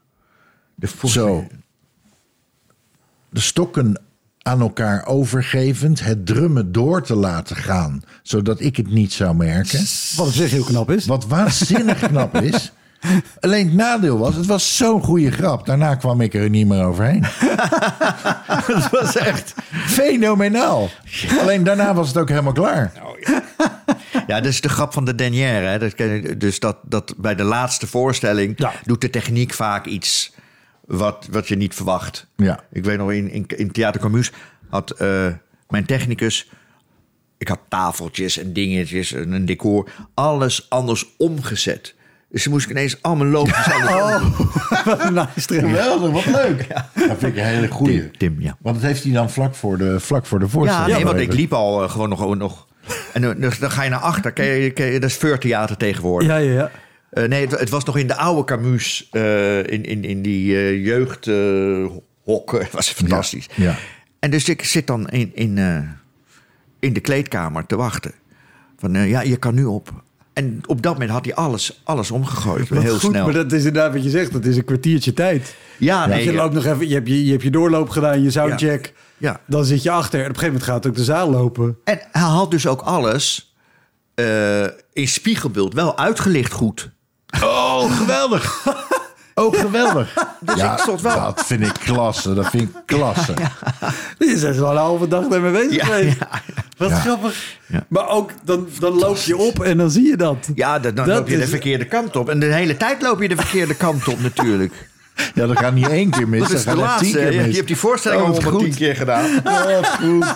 [SPEAKER 2] de stokken aan elkaar overgevend het drummen door te laten gaan. Zodat ik het niet zou merken.
[SPEAKER 1] Wat op zich heel knap is.
[SPEAKER 2] Wat waanzinnig knap is. Alleen het nadeel was, het was zo'n goede grap. Daarna kwam ik er niet meer overheen. Het was echt fenomenaal. Alleen daarna was het ook helemaal klaar.
[SPEAKER 3] Ja, dat is de grap van de dernière. Hè? Dus dat bij de laatste voorstelling doet de techniek vaak iets wat je niet verwacht.
[SPEAKER 2] Ja.
[SPEAKER 3] Ik weet nog, in Theater Camus had mijn technicus... Ik had tafeltjes en dingetjes en een decor. Alles anders omgezet. Dus ze moest ineens allemaal loopjes
[SPEAKER 1] Wat een nice track.
[SPEAKER 2] Geweldig, wat leuk. Ja. Dat vind ik een hele goeie.
[SPEAKER 3] Tim, ja.
[SPEAKER 2] Want dat heeft hij dan vlak voor de voorstelling.
[SPEAKER 3] Ja, nee, want ik liep al gewoon nog. En dan ga je naar achter. Dat is Feurtheater tegenwoordig.
[SPEAKER 1] Ja.
[SPEAKER 3] Nee, het was nog in de oude Camus. In die jeugdhok. Het was fantastisch.
[SPEAKER 2] Ja.
[SPEAKER 3] En dus ik zit dan in de kleedkamer te wachten. Van je kan nu op. En op dat moment had hij alles omgegooid.
[SPEAKER 1] Wat
[SPEAKER 3] heel
[SPEAKER 1] goed,
[SPEAKER 3] snel.
[SPEAKER 1] maar dat is inderdaad wat je zegt. Dat is een kwartiertje tijd.
[SPEAKER 3] Ja, nee.
[SPEAKER 1] Je loopt nog even, je hebt je doorloop gedaan, je soundcheck.
[SPEAKER 3] Ja.
[SPEAKER 1] Dan zit je achter. En op een gegeven moment gaat ook de zaal lopen.
[SPEAKER 3] En hij had dus ook alles in spiegelbeeld wel uitgelicht goed.
[SPEAKER 2] Oh, geweldig. Oh, geweldig.
[SPEAKER 3] Dus ik stond wel...
[SPEAKER 2] Dat vind ik klasse. Dat vind ik klasse.
[SPEAKER 1] Je bent wel een halve dag daarmee bezig geweest.
[SPEAKER 3] Ja.
[SPEAKER 1] Wat grappig. Ja. Maar ook, dan loop je op en dan zie je dat.
[SPEAKER 3] Ja, dan loop je de verkeerde kant op. En de hele tijd loop je de verkeerde kant op natuurlijk.
[SPEAKER 2] Ja, dat gaat niet 1 keer mis.
[SPEAKER 3] Dat is de laatste. Je hebt die voorstelling al 110 keer gedaan.
[SPEAKER 2] Oh, goed.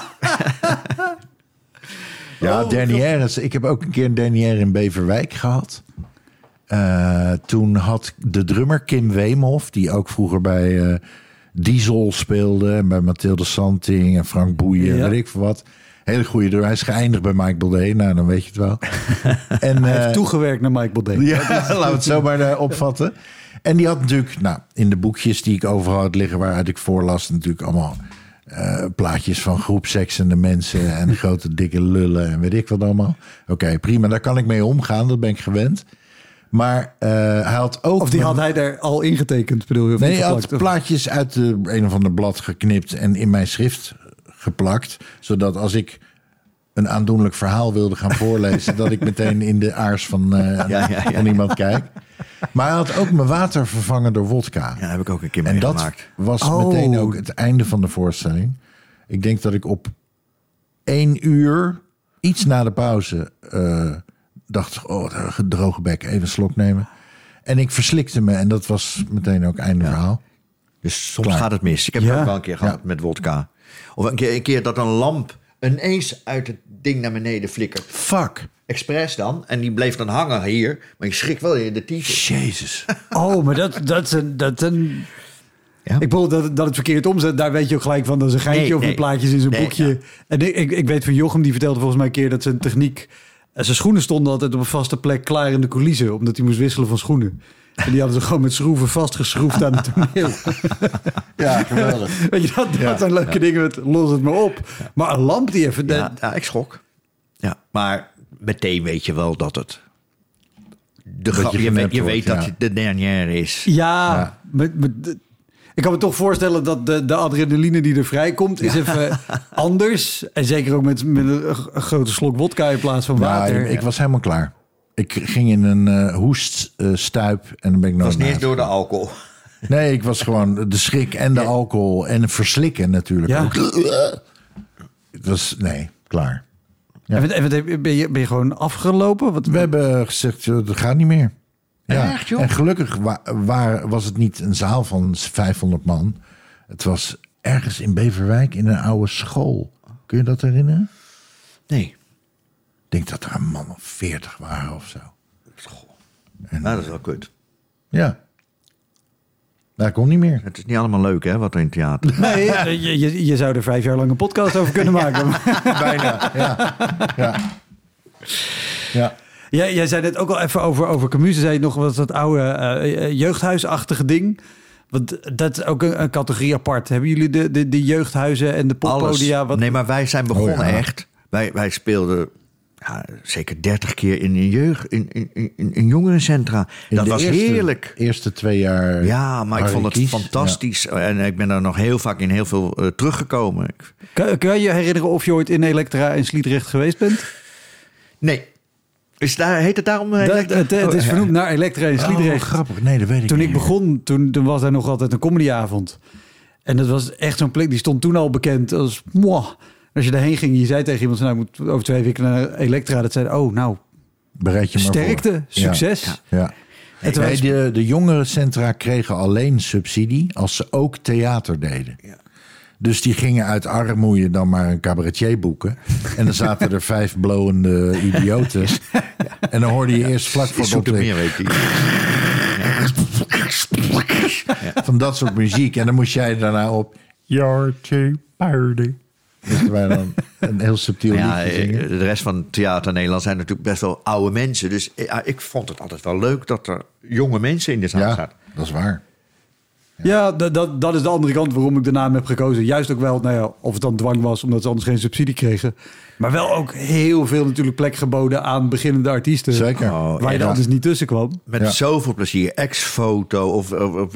[SPEAKER 2] Ja, dernières. Ik heb ook een keer een dernière in Beverwijk gehad. Toen had de drummer Kim Weemhoff, die ook vroeger bij Diesel speelde... en bij Mathilde Santing en Frank Boeien en weet ik veel wat... Hele goede drummer. Hij is geëindigd bij Mike Baudet. Nou, dan weet je het wel. En,
[SPEAKER 1] hij heeft toegewerkt naar Mike Baudet.
[SPEAKER 2] Ja, laten we het zo maar opvatten. En die had natuurlijk, in de boekjes die ik overal had liggen... waaruit ik voorlas, natuurlijk allemaal plaatjes van groepseksende mensen... en grote dikke lullen en weet ik wat allemaal. Oké, prima, daar kan ik mee omgaan. Dat ben ik gewend. Maar hij had ook...
[SPEAKER 1] Of die had hij daar al ingetekend, bedoel je?
[SPEAKER 2] Nee, hij had plaatjes uit een of ander blad geknipt... en in mijn schrift geplakt. Zodat als ik een aandoenlijk verhaal wilde gaan voorlezen... dat ik meteen in de aars van iemand kijk. Maar hij had ook mijn water vervangen door wodka.
[SPEAKER 3] Ja, dat heb ik ook een keer
[SPEAKER 2] en
[SPEAKER 3] meegemaakt.
[SPEAKER 2] En dat was meteen ook het einde van de voorstelling. Ik denk dat ik op 1 uur, iets na de pauze... dacht, droge bek, even een slok nemen. En ik verslikte me en dat was meteen ook einde verhaal.
[SPEAKER 3] Dus soms gaat het mis. Ik heb het ook wel een keer gehad met wodka. Of een keer dat een lamp ineens uit het ding naar beneden flikkert.
[SPEAKER 2] Fuck.
[SPEAKER 3] Expres dan. En die bleef dan hangen hier. Maar je schrikt wel in de t-shirt.
[SPEAKER 2] Jezus.
[SPEAKER 1] Oh, maar dat is een...
[SPEAKER 3] Ja?
[SPEAKER 1] Ik bedoel dat het verkeerd omzet. Daar weet je ook gelijk van. Dat is een geintje of een plaatjes in zijn boekje.
[SPEAKER 3] Ja.
[SPEAKER 1] En ik weet van Jochem, die vertelde volgens mij een keer dat zijn techniek... Zijn schoenen stonden altijd op een vaste plek klaar in de coulissen. Omdat hij moest wisselen van schoenen. En die hadden ze gewoon met schroeven vastgeschroefd aan het toneel.
[SPEAKER 2] Ja, geweldig.
[SPEAKER 1] Weet je, dat zijn leuke dingen met los het maar op. Ja. Maar een lamp die even...
[SPEAKER 3] Ja, ik schrok. Ja, maar meteen weet je wel dat het... Je weet dat het de dernière is.
[SPEAKER 1] Ja. Ik kan me toch voorstellen dat de adrenaline die er vrijkomt... is even anders. En zeker ook met een grote slok wodka in plaats van water.
[SPEAKER 2] Ik was helemaal klaar. Ik ging in een hoeststuip en dan ben ik nooit.
[SPEAKER 3] Het was niet eens door de alcohol.
[SPEAKER 2] Nee, ik was gewoon de schrik en de alcohol en verslikken natuurlijk ook. Het was, klaar. Ja.
[SPEAKER 1] En ben je gewoon afgelopen?
[SPEAKER 2] We hebben gezegd, dat gaat niet meer. Ja.
[SPEAKER 3] Echt, joh?
[SPEAKER 2] En gelukkig was het niet een zaal van 500 man. Het was ergens in Beverwijk in een oude school. Kun je dat herinneren?
[SPEAKER 3] Nee.
[SPEAKER 2] Ik denk dat er een man of 40 waren of zo.
[SPEAKER 3] En, dat is wel kut.
[SPEAKER 2] Ja. Dat komt niet meer.
[SPEAKER 3] Het is niet allemaal leuk, hè, wat er in het theater...
[SPEAKER 1] Nee, je zou er 5 jaar lang een podcast over kunnen maken.
[SPEAKER 2] Bijna, ja.
[SPEAKER 1] Jij zei net ook al even over Camus. Zei je nog wat dat oude jeugdhuisachtige ding. Want dat is ook een categorie apart. Hebben jullie de jeugdhuizen en de poppodia?
[SPEAKER 3] Nee, maar wij zijn begonnen echt. Wij speelden zeker 30 keer in jongerencentra. Dat was heerlijk.
[SPEAKER 2] Eerste 2 jaar.
[SPEAKER 3] Ja, maar ik vond het fantastisch. Ja. En ik ben er nog heel vaak in heel veel teruggekomen.
[SPEAKER 1] Kan je je herinneren of je ooit in Elektra in Sliedrecht geweest bent?
[SPEAKER 3] Nee. Heet het daarom?
[SPEAKER 1] Het is vernoemd naar Elektra in Sliedrecht.
[SPEAKER 2] Oh, grappig. Nee, dat weet ik niet.
[SPEAKER 1] Toen ik begon, toen was daar nog altijd een comedyavond. En dat was echt zo'n plek, die stond toen al bekend als... Mwah. Als je daarheen ging, je zei tegen iemand... Nou, ik moet over 2 weken naar Elektra. Dat zei,
[SPEAKER 2] bereid je maar
[SPEAKER 1] sterkte,
[SPEAKER 2] voor.
[SPEAKER 1] Succes.
[SPEAKER 2] Ja. De jongerencentra kregen alleen subsidie... als ze ook theater deden. Ja. Dus die gingen uit armoede dan maar een cabaretier boeken. En dan zaten er 5 blowende idioten. Ja. En dan hoorde je eerst vlak voor het optreden... Van dat soort muziek. En dan moest jij daarna op... You're too party. Dus wij dan een heel subtiel liedje zingen.
[SPEAKER 3] De rest van het theater Nederland zijn natuurlijk best wel oude mensen. Dus ik vond het altijd wel leuk dat er jonge mensen in de zaal zaten.
[SPEAKER 2] Dat is waar.
[SPEAKER 1] Ja, dat is de andere kant waarom ik de naam heb gekozen. Juist ook wel, of het dan dwang was, omdat ze anders geen subsidie kregen. Maar wel ook heel veel natuurlijk plek geboden aan beginnende artiesten.
[SPEAKER 2] Zeker.
[SPEAKER 1] Waar je dan dus niet tussen kwam.
[SPEAKER 3] Met zoveel plezier. Ex-foto of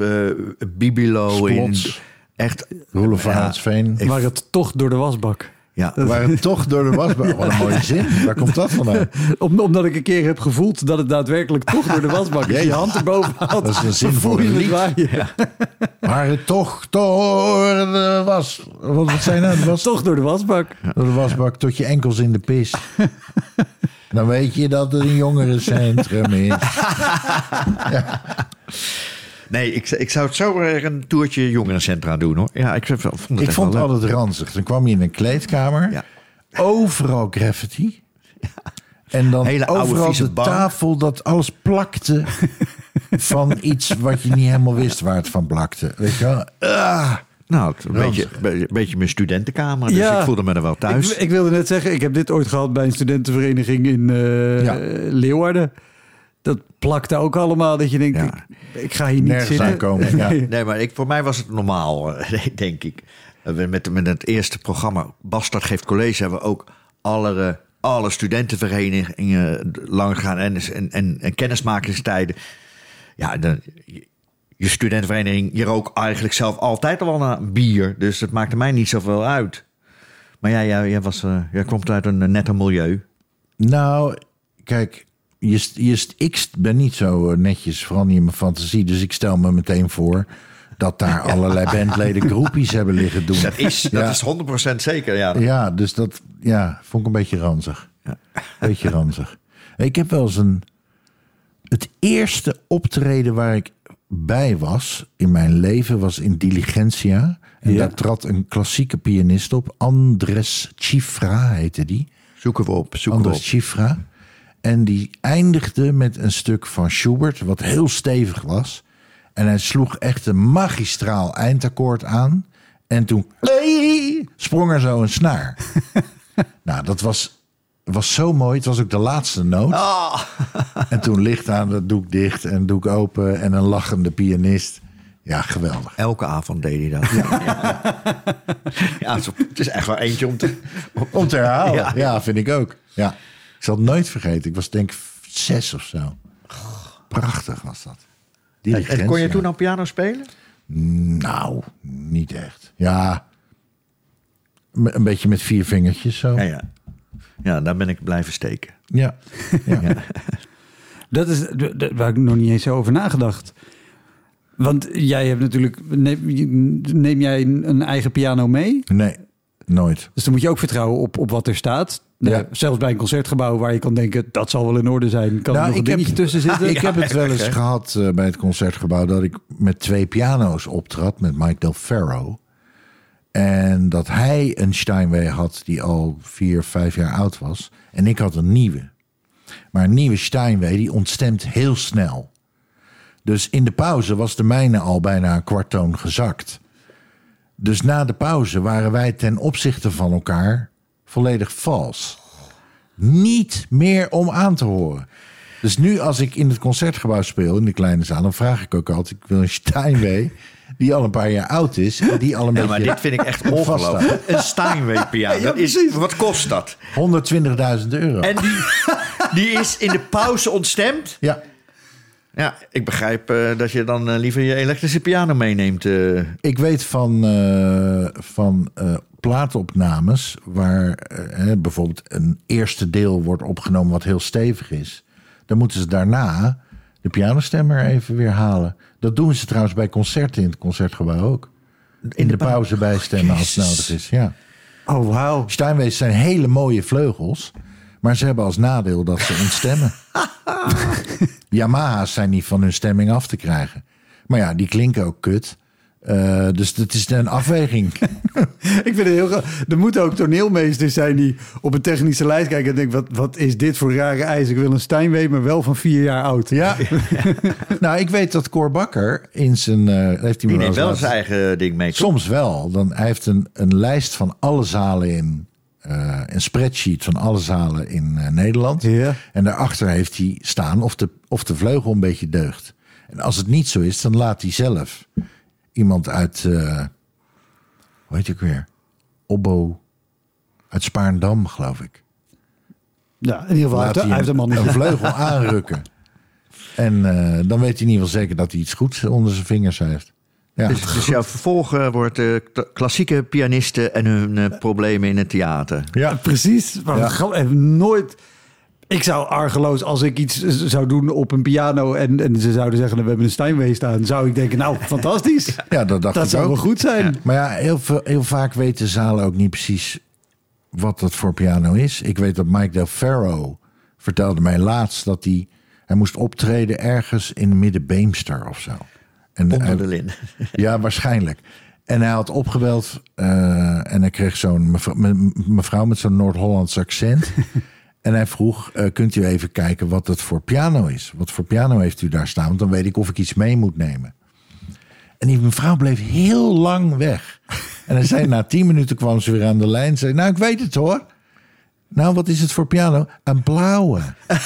[SPEAKER 3] Bibilo. Echt.
[SPEAKER 2] Roelof van Haatsveen.
[SPEAKER 1] Waar het toch door de wasbak.
[SPEAKER 3] Ja.
[SPEAKER 2] Waar het toch door de wasbak. Wat een mooie zin. Waar komt dat vandaan?
[SPEAKER 1] Omdat ik een keer heb gevoeld dat het daadwerkelijk toch door de wasbak is. Je hand erboven haalt.
[SPEAKER 2] Dat is een zin voor een lied.
[SPEAKER 3] Ja.
[SPEAKER 2] Maar het toch door de was. Wat zei je nou?
[SPEAKER 1] Toch door de wasbak.
[SPEAKER 2] Door de wasbak tot je enkels in de pis. Dan weet je dat het een jongerencentrum is. Ja.
[SPEAKER 3] Nee, ik zou het zo weer een toertje jongerencentra doen, hoor. Ja, ik vond
[SPEAKER 2] het altijd ranzig. Dan kwam je in een kleedkamer. Ja. Overal graffiti. Ja. En dan hele overal de tafel dat alles plakte van iets wat je niet helemaal wist waar het van plakte. Weet je wel?
[SPEAKER 3] Nou, een beetje mijn studentenkamer. Dus ik voelde me er wel thuis.
[SPEAKER 1] Ik wilde net zeggen, ik heb dit ooit gehad bij een studentenvereniging in Leeuwarden. Dat plakte ook allemaal dat je denkt, ik ga hier niet
[SPEAKER 2] nergens
[SPEAKER 1] zitten.
[SPEAKER 2] Aankomen, ja.
[SPEAKER 3] Nee, maar voor mij was het normaal, denk ik. Met het eerste programma, Bastard geeft college, hebben we ook alle studentenverenigingen lang gegaan en kennismakingstijden. Ja, je studentenvereniging, je rook eigenlijk zelf altijd al naar bier. Dus dat maakte mij niet zoveel uit. Maar jij komt uit een netter milieu.
[SPEAKER 2] Nou, kijk... Ik ben niet zo netjes, vooral niet in mijn fantasie. Dus ik stel me meteen voor dat daar allerlei bandleden groepies hebben liggen doen.
[SPEAKER 3] Dat is 100% zeker, ja.
[SPEAKER 2] Ja, dus dat vond ik een beetje ranzig. Ja. Beetje ranzig. Ik heb wel eens het eerste optreden waar ik bij was in mijn leven was in Diligentia. En daar trad een klassieke pianist op. Andres Cifra heette die.
[SPEAKER 3] Zoeken we op.
[SPEAKER 2] Andres Cifra. En die eindigde met een stuk van Schubert, wat heel stevig was. En hij sloeg echt een magistraal eindakkoord aan. En toen sprong er zo een snaar. Nou, dat was zo mooi. Het was ook de laatste noot.
[SPEAKER 3] Oh.
[SPEAKER 2] En toen licht aan, dat doek dicht en doek open. En een lachende pianist. Ja, geweldig.
[SPEAKER 3] Elke avond deed hij dat. Ja, het is echt wel eentje
[SPEAKER 2] Om te herhalen.
[SPEAKER 3] Ja.
[SPEAKER 2] Ja, vind ik ook. Ja. Ik zal het nooit vergeten. Ik was denk ik 6 of zo. Prachtig was dat.
[SPEAKER 3] En kon je toen al piano spelen?
[SPEAKER 2] Nou, niet echt. Ja, een beetje met 4 vingertjes zo.
[SPEAKER 3] Ja, daar ben ik blijven steken.
[SPEAKER 2] Ja.
[SPEAKER 1] Dat is waar ik nog niet eens over nagedacht. Want jij hebt natuurlijk... Neem jij een eigen piano mee?
[SPEAKER 2] Nee, nooit.
[SPEAKER 1] Dus dan moet je ook vertrouwen op wat er staat.
[SPEAKER 2] Ja.
[SPEAKER 1] Zelfs bij een concertgebouw waar je kan denken... dat zal wel in orde zijn. Kan er nog een dingetje tussen zitten?
[SPEAKER 2] Ik heb het wel eens gehad bij het concertgebouw... dat ik met 2 piano's optrad met Mike Del Ferro. En dat hij een Steinway had die al 4, 5 jaar oud was. En ik had een nieuwe. Maar een nieuwe Steinway die ontstemt heel snel. Dus in de pauze was de mijne al bijna een kwarttoon gezakt. Dus na de pauze waren wij ten opzichte van elkaar volledig vals. Niet meer om aan te horen. Dus nu als ik in het concertgebouw speel, in de kleine zaal... dan vraag ik ook altijd, ik wil een Steinway... die al een paar jaar oud is. En die al een beetje
[SPEAKER 3] maar dit vind ik echt ongelooflijk. Een Steinway piano. Wat kost dat?
[SPEAKER 2] €120.000.
[SPEAKER 3] En die is in de pauze ontstemd?
[SPEAKER 2] Ja.
[SPEAKER 3] Ja, ik begrijp dat je dan liever je elektrische piano meeneemt.
[SPEAKER 2] Ik weet van plaatopnames waar bijvoorbeeld een eerste deel wordt opgenomen wat heel stevig is. Dan moeten ze daarna de pianostemmer even weer halen. Dat doen ze trouwens bij concerten in het concertgebouw ook. In de pauze bijstemmen als het nodig is. Ja.
[SPEAKER 1] Oh, wauw.
[SPEAKER 2] Steinways zijn hele mooie vleugels. Maar ze hebben als nadeel dat ze ontstemmen. Yamaha's zijn niet van hun stemming af te krijgen. Maar ja, die klinken ook kut. Dus het is een afweging.
[SPEAKER 1] Ik vind het heel graag. Er moeten ook toneelmeesters zijn die op een technische lijst kijken en denken: wat is dit voor rare ijs? Ik wil een Steinway, maar wel van 4 jaar oud.
[SPEAKER 2] Ja. Nou, ik weet dat Cor Bakker in zijn... heeft hij
[SPEAKER 3] die neemt wel zijn eigen ding mee.
[SPEAKER 2] Soms wel. Hij heeft een lijst van alle zalen in... een spreadsheet van alle zalen in Nederland. Ja. En daarachter heeft hij staan of de vleugel een beetje deugt. En als het niet zo is, dan laat hij zelf iemand uit... hoe heet ik weer? Obbo. Uit Spaarndam, geloof ik.
[SPEAKER 1] Ja, in ieder geval hij heeft
[SPEAKER 2] een vleugel aanrukken. En dan weet hij in ieder geval zeker dat hij iets goeds onder zijn vingers heeft. Ja.
[SPEAKER 3] Dus jouw vervolg wordt klassieke pianisten en hun problemen in het theater.
[SPEAKER 2] Ja,
[SPEAKER 1] precies. Maar nooit... Ik zou argeloos, als ik iets zou doen op een piano... en ze zouden zeggen, we hebben een Steinway staan... zou ik denken, nou, fantastisch.
[SPEAKER 2] Ja, dat
[SPEAKER 1] zou wel goed zijn.
[SPEAKER 2] Ja. Maar ja, heel vaak weten zalen ook niet precies... wat dat voor piano is. Ik weet dat Mike Del Ferro vertelde mij laatst... dat hij moest optreden ergens in Middenbeemster of zo.
[SPEAKER 3] Onder de lin.
[SPEAKER 2] Ja, waarschijnlijk. En hij had opgebeld en hij kreeg zo'n mevrouw met zo'n Noord-Hollands accent. En hij vroeg, kunt u even kijken wat het voor piano is? Wat voor piano heeft u daar staan? Want dan weet ik of ik iets mee moet nemen. En die mevrouw bleef heel lang weg. En hij zei, na 10 minuten kwam ze weer aan de lijn. Zei, nou, ik weet het hoor. Nou, wat is het voor piano? Een blauwe.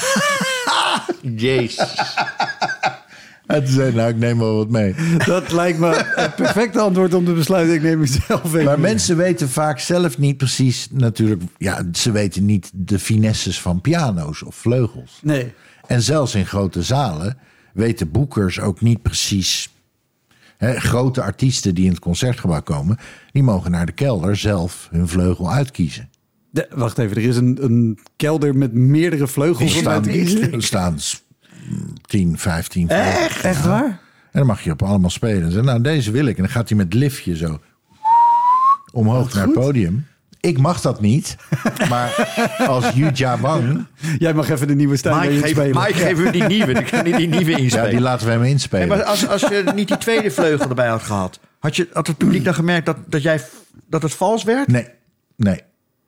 [SPEAKER 3] Jezus.
[SPEAKER 2] En toen zei, nou, ik neem wel wat mee.
[SPEAKER 1] Dat lijkt me het perfecte antwoord om te besluiten. Ik neem mezelf even.
[SPEAKER 2] Maar mensen weten vaak zelf niet precies natuurlijk... Ja, ze weten niet de finesses van piano's of vleugels.
[SPEAKER 1] Nee.
[SPEAKER 2] En zelfs in grote zalen weten boekers ook niet precies... grote artiesten die in het concertgebouw komen... die mogen naar de kelder zelf hun vleugel uitkiezen.
[SPEAKER 1] Wacht even, er is een kelder met meerdere vleugels om uit te kiezen?
[SPEAKER 2] Er staan 10, 15 vleugels.
[SPEAKER 1] Echt waar?
[SPEAKER 2] En dan mag je op allemaal spelen. En zeg, nou, deze wil ik. En dan gaat hij met liftje zo omhoog naar het podium. Ik mag dat niet. Maar als Yu Jia-wang...
[SPEAKER 1] Jij mag even de nieuwe stijl inspelen.
[SPEAKER 3] Mike, geef u die nieuwe. Dan kan hij die nieuwe inspelen.
[SPEAKER 2] Ja, die laten we hem inspelen.
[SPEAKER 3] Nee, maar als je niet die tweede vleugel erbij had gehad... Had het publiek dan gemerkt dat het vals werd?
[SPEAKER 2] Nee.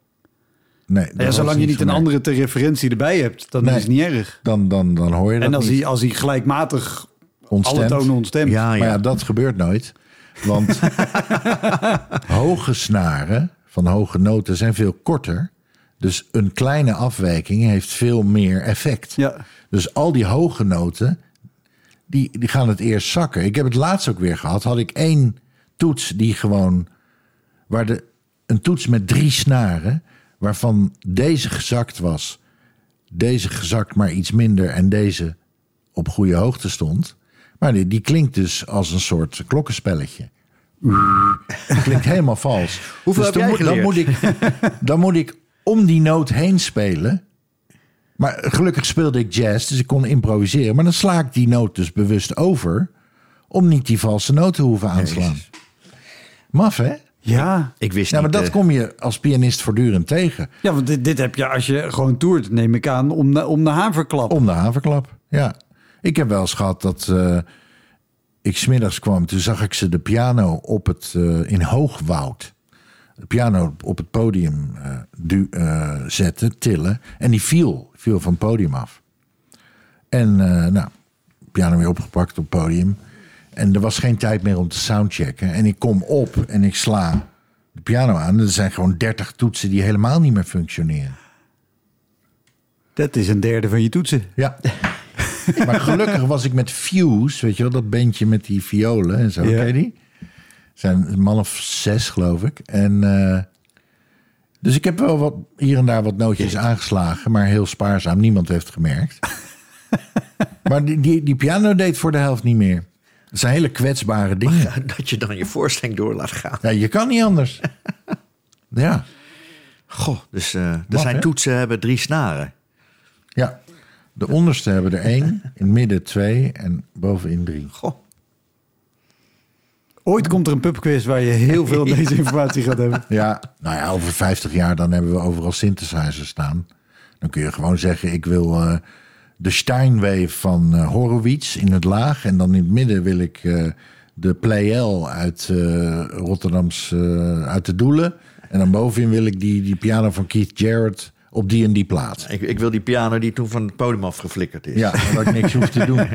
[SPEAKER 1] Ja, zolang je niet een andere ter referentie erbij hebt, dan is het niet erg.
[SPEAKER 2] Dan hoor je dat
[SPEAKER 1] en
[SPEAKER 2] niet.
[SPEAKER 1] Als hij gelijkmatig
[SPEAKER 2] Ontstemt.
[SPEAKER 1] alle tonen ontstemt.
[SPEAKER 3] Ja.
[SPEAKER 2] Maar ja, dat gebeurt nooit. Want hoge snaren van hoge noten zijn veel korter. Dus een kleine afwijking heeft veel meer effect.
[SPEAKER 1] Ja.
[SPEAKER 2] Dus al die hoge noten, die gaan het eerst zakken. Ik heb het laatst ook weer gehad. Had ik 1 toets die gewoon... een toets met 3 snaren... waarvan deze gezakt was... deze gezakt maar iets minder... en deze op goede hoogte stond... Maar die klinkt dus als een soort klokkenspelletje. Die klinkt helemaal vals.
[SPEAKER 3] Hoeveel
[SPEAKER 2] dus
[SPEAKER 3] heb jij geleerd?
[SPEAKER 2] Dan moet ik om die noot heen spelen. Maar gelukkig speelde ik jazz, dus ik kon improviseren. Maar dan sla ik die noot dus bewust over... om niet die valse noot te hoeven aanslaan. Maf, hè?
[SPEAKER 1] Ja.
[SPEAKER 3] Ik wist
[SPEAKER 2] Ja,
[SPEAKER 3] niet...
[SPEAKER 2] maar dat kom je als pianist voortdurend tegen.
[SPEAKER 1] Ja, want dit heb je als je gewoon toert, neem ik aan, om de haverklap.
[SPEAKER 2] Om de haverklap, ja. Ik heb wel eens gehad dat ik 's middags kwam. Toen zag ik ze de piano in Hoogwoud. De piano op het podium zetten, tillen. En die viel van het podium af. En piano weer opgepakt op het podium. En er was geen tijd meer om te soundchecken. En ik kom op en ik sla de piano aan. Er zijn gewoon 30 toetsen die helemaal niet meer functioneren.
[SPEAKER 1] Dat is een derde van je toetsen.
[SPEAKER 2] Ja. Maar gelukkig was ik met Fuse, weet je wel, dat bandje met die violen en zo, ken je die? Zijn een man of 6, geloof ik. En dus ik heb wel hier en daar wat nootjes aangeslagen, maar heel spaarzaam. Niemand heeft het gemerkt. Maar die piano deed voor de helft niet meer. Dat zijn hele kwetsbare dingen.
[SPEAKER 3] Dat je dan je voorstelling door laat gaan.
[SPEAKER 2] Ja, je kan niet anders. Ja.
[SPEAKER 3] Goh, dus zijn toetsen hebben 3 snaren.
[SPEAKER 2] Ja. De onderste hebben er 1, in het midden 2 en bovenin 3.
[SPEAKER 3] Goh.
[SPEAKER 1] Ooit komt er een pubquiz waar je heel veel aan deze informatie gaat hebben.
[SPEAKER 2] Ja, nou ja, over 50 jaar dan hebben we overal synthesizers staan. Dan kun je gewoon zeggen, ik wil de Steinway van Horowitz in het laag. En dan in het midden wil ik de Pleyel uit Rotterdams, uit de Doelen. En dan bovenin wil ik die piano van Keith Jarrett op die en die plaat.
[SPEAKER 3] Ik wil die piano die toen van het podium afgeflikkerd is.
[SPEAKER 2] Ja, waar ik niks hoef te doen.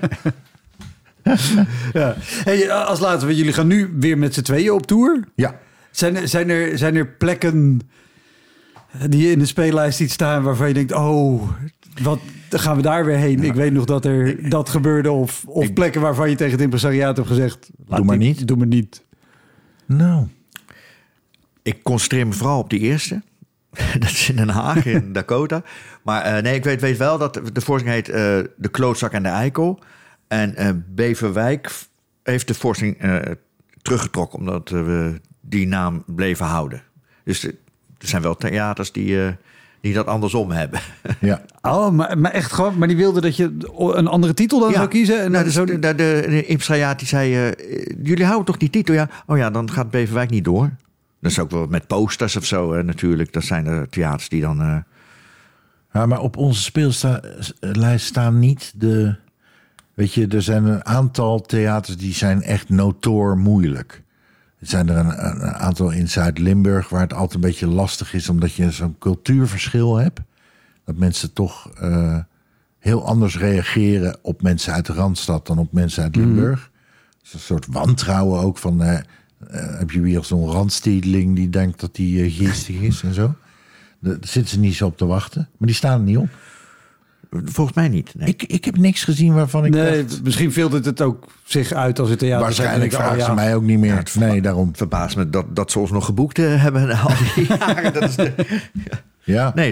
[SPEAKER 1] Ja. Hey, als laatste, want jullie gaan nu weer met z'n tweeën op tour.
[SPEAKER 2] Ja.
[SPEAKER 1] Zijn er plekken die je in de speellijst ziet staan waarvan je denkt, oh, wat gaan we daar weer heen? Ja. Ik weet nog dat er dat gebeurde. Of plekken waarvan je tegen het impresariaat hebt gezegd,
[SPEAKER 2] doe maar niet. Nou.
[SPEAKER 3] Ik concentreer me vooral op die eerste. Dat is in Den Haag, in Dakota. Maar ik weet wel dat de voorstelling heet De Klootzak en de Eikel. En Beverwijk heeft de voorstelling teruggetrokken... omdat we die naam bleven houden. Dus er zijn wel theaters die dat andersom hebben. Ja.
[SPEAKER 1] Oh, maar echt gewoon... Maar die wilden dat je een andere titel dan zou kiezen? En
[SPEAKER 3] de impresariaat die zei... jullie houden toch die titel? Ja. Oh ja, dan gaat Beverwijk niet door. Dat is ook wel met posters of zo natuurlijk. Dat zijn de theaters die dan...
[SPEAKER 2] Ja, maar op onze speellijst staan niet de... Weet je, er zijn een aantal theaters die zijn echt notoor moeilijk. Er zijn er een aantal in Zuid-Limburg waar het altijd een beetje lastig is... omdat je zo'n cultuurverschil hebt. Dat mensen toch heel anders reageren op mensen uit de Randstad dan op mensen uit Limburg. Dat is een soort wantrouwen ook van... heb je weer zo'n randstedeling die denkt dat die geestig is en zo. Daar zitten ze niet zo op te wachten. Maar die staan er niet op.
[SPEAKER 3] Volgens mij niet. Nee.
[SPEAKER 2] Ik heb niks gezien waarvan ik dacht...
[SPEAKER 1] Misschien filtert het ook zich uit als het theater...
[SPEAKER 2] Waarschijnlijk vragen ze mij ook niet meer. Ja, nee, daarom.
[SPEAKER 3] Verbaast me dat ze ons nog geboekt hebben al die jaren. Dat is ja. Nee,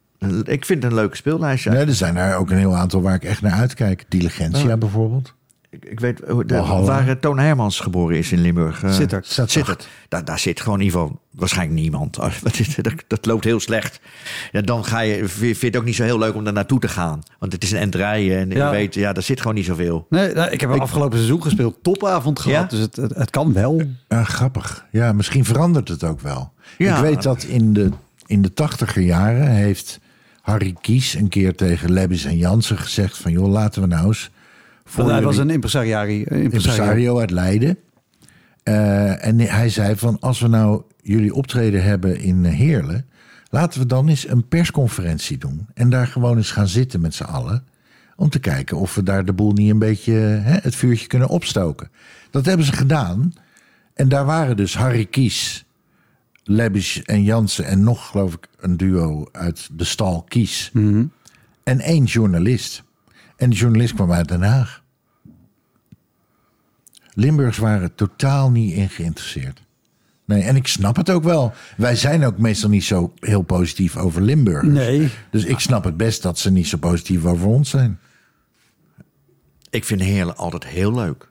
[SPEAKER 3] ik vind het een leuke speellijst. Ja.
[SPEAKER 2] Nee, er zijn er ook een heel aantal waar ik echt naar uitkijk. Diligentia bijvoorbeeld.
[SPEAKER 3] Ik weet waar Toon Hermans geboren is in Limburg. Sittard. Daar zit gewoon in ieder geval waarschijnlijk niemand. Dat loopt heel slecht. Ja, dan vind je het ook niet zo heel leuk om daar naartoe te gaan. Want het is een endrijden en je weet, daar zit gewoon niet zoveel.
[SPEAKER 1] Nee, ik heb afgelopen seizoen gespeeld. Topavond gehad, dus het kan wel.
[SPEAKER 2] Grappig. Ja, misschien verandert het ook wel. Ja. Ik weet dat in de 80er jaren heeft Harry Kies een keer tegen Lebbes en Jansen gezegd van, joh, laten we nou eens...
[SPEAKER 1] Hij was een
[SPEAKER 2] impresario uit Leiden. En hij zei van, als we nou jullie optreden hebben in Heerlen, laten we dan eens een persconferentie doen. En daar gewoon eens gaan zitten met z'n allen. Om te kijken of we daar de boel niet een beetje het vuurtje kunnen opstoken. Dat hebben ze gedaan. En daar waren dus Harry Kies, Lebbes en Jansen en nog, geloof ik, een duo uit de stal Kies. Mm-hmm. En 1 journalist. En die journalist kwam uit Den Haag. Limburgers waren totaal niet in geïnteresseerd. Nee, en ik snap het ook wel. Wij zijn ook meestal niet zo heel positief over Limburgers.
[SPEAKER 1] Nee.
[SPEAKER 2] Dus ik snap het best dat ze niet zo positief over ons zijn.
[SPEAKER 3] Ik vind Heerlen altijd heel leuk.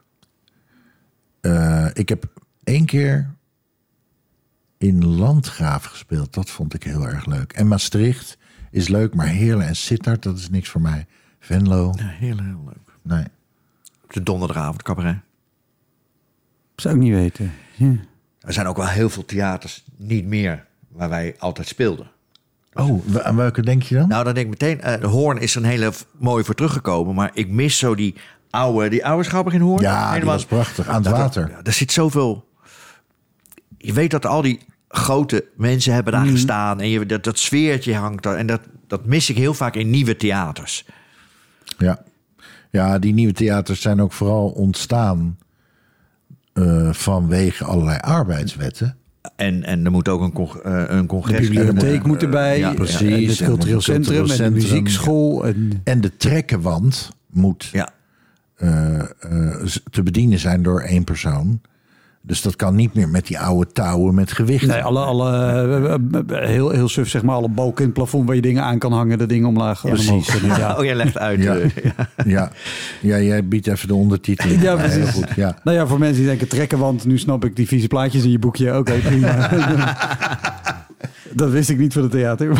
[SPEAKER 2] Ik heb 1 keer in Landgraaf gespeeld. Dat vond ik heel erg leuk. En Maastricht is leuk, maar Heerlen en Sittard, dat is niks voor mij. Venlo.
[SPEAKER 3] Ja, heel leuk.
[SPEAKER 2] Nee.
[SPEAKER 3] De donderdagavond cabaret.
[SPEAKER 1] Zou ik niet weten. Ja.
[SPEAKER 3] Er zijn ook wel heel veel theaters niet meer waar wij altijd speelden.
[SPEAKER 2] Oh, aan welke denk je dan?
[SPEAKER 3] Nou, dan denk ik meteen, Hoorn is er een hele mooie voor teruggekomen. Maar ik mis zo die oude Schouwburg in Hoorn.
[SPEAKER 2] Ja, die was prachtig. Aan het water.
[SPEAKER 3] Er zit zoveel... Je weet dat al die grote mensen hebben daar gestaan. En dat sfeertje hangt daar. En dat mis ik heel vaak in nieuwe theaters.
[SPEAKER 2] Ja, die nieuwe theaters zijn ook vooral ontstaan vanwege allerlei arbeidswetten.
[SPEAKER 3] En er moet ook een congres...
[SPEAKER 1] De bibliotheek moet erbij. Ja, precies. Het cultureel centrum en de muziekschool.
[SPEAKER 2] En de trekkenwand moet te bedienen zijn door 1 persoon. Dus dat kan niet meer met die oude touwen met gewichten.
[SPEAKER 1] Nee, heel suf, zeg maar, alle balken in het plafond waar je dingen aan kan hangen, de dingen omlaag.
[SPEAKER 2] Ja, precies.
[SPEAKER 1] Ja.
[SPEAKER 3] Oh, jij legt uit.
[SPEAKER 2] Ja, jij biedt even de ondertiteling.
[SPEAKER 1] Ja, precies.
[SPEAKER 2] Heel goed, ja.
[SPEAKER 1] Nou ja, voor mensen die denken trekken, want nu snap ik die vieze plaatjes in je boekje. Oké, prima. Dat wist ik niet van het theater.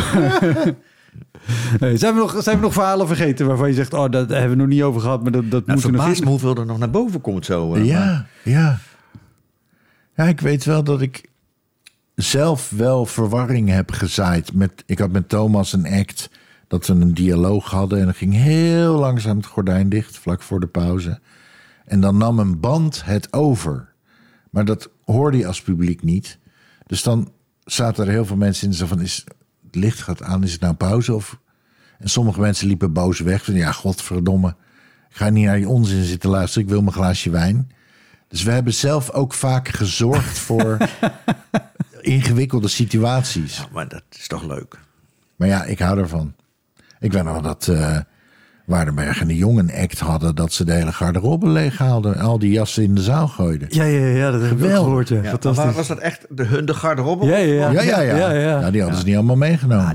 [SPEAKER 1] Zijn we nog verhalen vergeten waarvan je zegt, daar hebben we nog niet over gehad, maar dat moet er nog in.
[SPEAKER 3] Hoeveel er nog naar boven komt zo.
[SPEAKER 2] Ja. Ja, ik weet wel dat ik zelf wel verwarring heb gezaaid. Ik had met Thomas een act dat we een dialoog hadden. En dan ging heel langzaam het gordijn dicht, vlak voor de pauze. En dan nam een band het over. Maar dat hoorde je als publiek niet. Dus dan zaten er heel veel mensen in. Zo van, het licht gaat aan, is het nou pauze? En sommige mensen liepen boos weg. Van, ja, godverdomme. Ik ga niet naar je onzin zitten luisteren. Ik wil mijn glaasje wijn. Dus we hebben zelf ook vaak gezorgd voor ingewikkelde situaties.
[SPEAKER 3] Ja, maar dat is toch leuk.
[SPEAKER 2] Maar ja, ik hou ervan. Ik weet nog dat Waardenberg en de Jong een act hadden dat ze de hele garderobe leeghaalden. Al die jassen in de zaal gooiden.
[SPEAKER 1] Ja, dat heb ik wel gehoord. Ja.
[SPEAKER 3] Fantastisch. Was dat echt de garderobe?
[SPEAKER 2] Ja, die hadden ze niet allemaal meegenomen.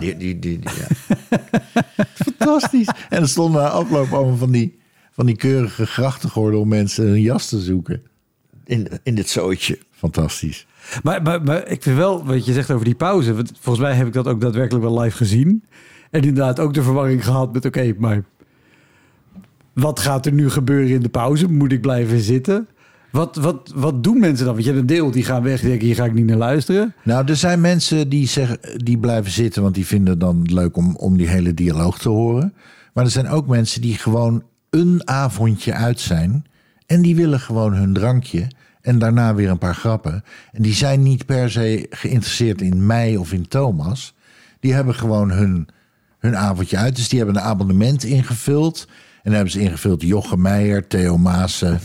[SPEAKER 2] Fantastisch. En er stonden na afloop allemaal van die keurige grachtengordel om mensen een jas te zoeken.
[SPEAKER 3] In dit zootje.
[SPEAKER 2] Fantastisch.
[SPEAKER 1] Maar ik vind wel, wat je zegt over die pauze. Want volgens mij heb ik dat ook daadwerkelijk wel live gezien. En inderdaad ook de verwarring gehad met oké, maar wat gaat er nu gebeuren in de pauze? Moet ik blijven zitten? Wat doen mensen dan? Want je hebt een deel die gaan weg, die denken, hier ga ik niet naar luisteren.
[SPEAKER 2] Nou, er zijn mensen die blijven zitten, want die vinden het dan leuk om die hele dialoog te horen. Maar er zijn ook mensen die gewoon een avondje uit zijn en die willen gewoon hun drankje en daarna weer een paar grappen. En die zijn niet per se geïnteresseerd in mij of in Thomas. Die hebben gewoon hun avondje uit. Dus die hebben een abonnement ingevuld. En dan hebben ze ingevuld Jochem Meijer, Theo Maassen,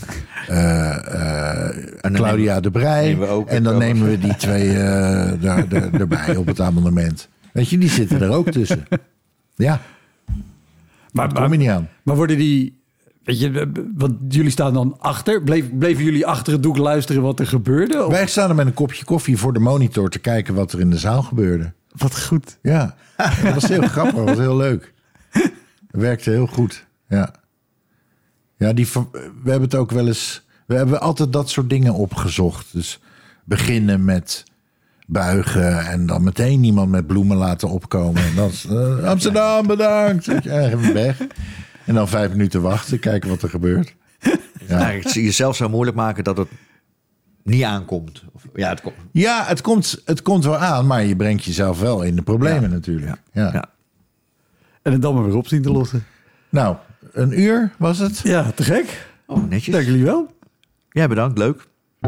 [SPEAKER 2] Claudia de Brij. En dan nemen we die twee erbij op het abonnement. Weet je, die zitten er ook tussen. Ja, maar kom je niet aan.
[SPEAKER 1] Maar worden die... Weet je, want jullie staan dan achter. Bleven jullie achter het doek luisteren wat er gebeurde? Of?
[SPEAKER 2] Wij staan er met een kopje koffie voor de monitor te kijken wat er in de zaal gebeurde.
[SPEAKER 1] Wat goed.
[SPEAKER 2] Ja, dat was heel grappig. Dat was heel leuk. Het werkte heel goed. Ja. Ja, we hebben het ook wel eens... We hebben altijd dat soort dingen opgezocht. Dus beginnen met buigen en dan meteen iemand met bloemen laten opkomen. En dan Amsterdam, bedankt. Even weg. En dan 5 minuten wachten, kijken wat er gebeurt.
[SPEAKER 3] Ja. Eigenlijk jezelf zo moeilijk maken dat het niet aankomt.
[SPEAKER 2] Het komt wel aan, maar je brengt jezelf wel in de problemen natuurlijk. Ja.
[SPEAKER 4] En het dan maar weer op zien te lossen.
[SPEAKER 2] Nou, 1 uur was het?
[SPEAKER 4] Ja, te gek.
[SPEAKER 3] Oh, netjes.
[SPEAKER 4] Dank jullie wel.
[SPEAKER 3] Ja, bedankt. Leuk.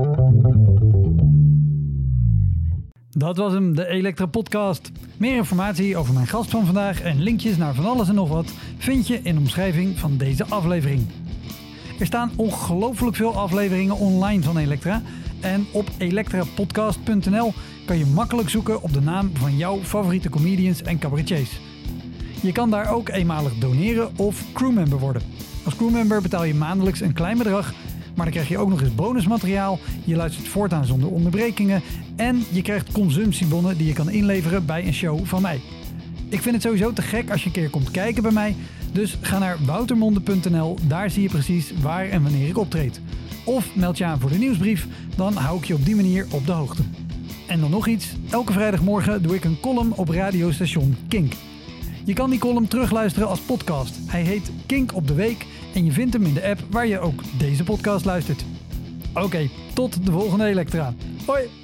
[SPEAKER 1] Dat was hem, de Elektra Podcast. Meer informatie over mijn gast van vandaag en linkjes naar van alles en nog wat vind je in de omschrijving van deze aflevering. Er staan ongelooflijk veel afleveringen online van Elektra. En op elektrapodcast.nl kan je makkelijk zoeken op de naam van jouw favoriete comedians en cabaretiers. Je kan daar ook eenmalig doneren of crewmember worden. Als crewmember betaal je maandelijks een klein bedrag, maar dan krijg je ook nog eens bonusmateriaal. Je luistert voortaan zonder onderbrekingen en je krijgt consumptiebonnen die je kan inleveren bij een show van mij. Ik vind het sowieso te gek als je een keer komt kijken bij mij, dus ga naar woutermonde.nl, daar zie je precies waar en wanneer ik optreed. Of meld je aan voor de nieuwsbrief, dan hou ik je op die manier op de hoogte. En dan nog iets, elke vrijdagmorgen doe ik een column op radiostation Kink. Je kan die column terugluisteren als podcast. Hij heet Kink op de Week en je vindt hem in de app waar je ook deze podcast luistert. Oké, tot de volgende Elektra. Hoi!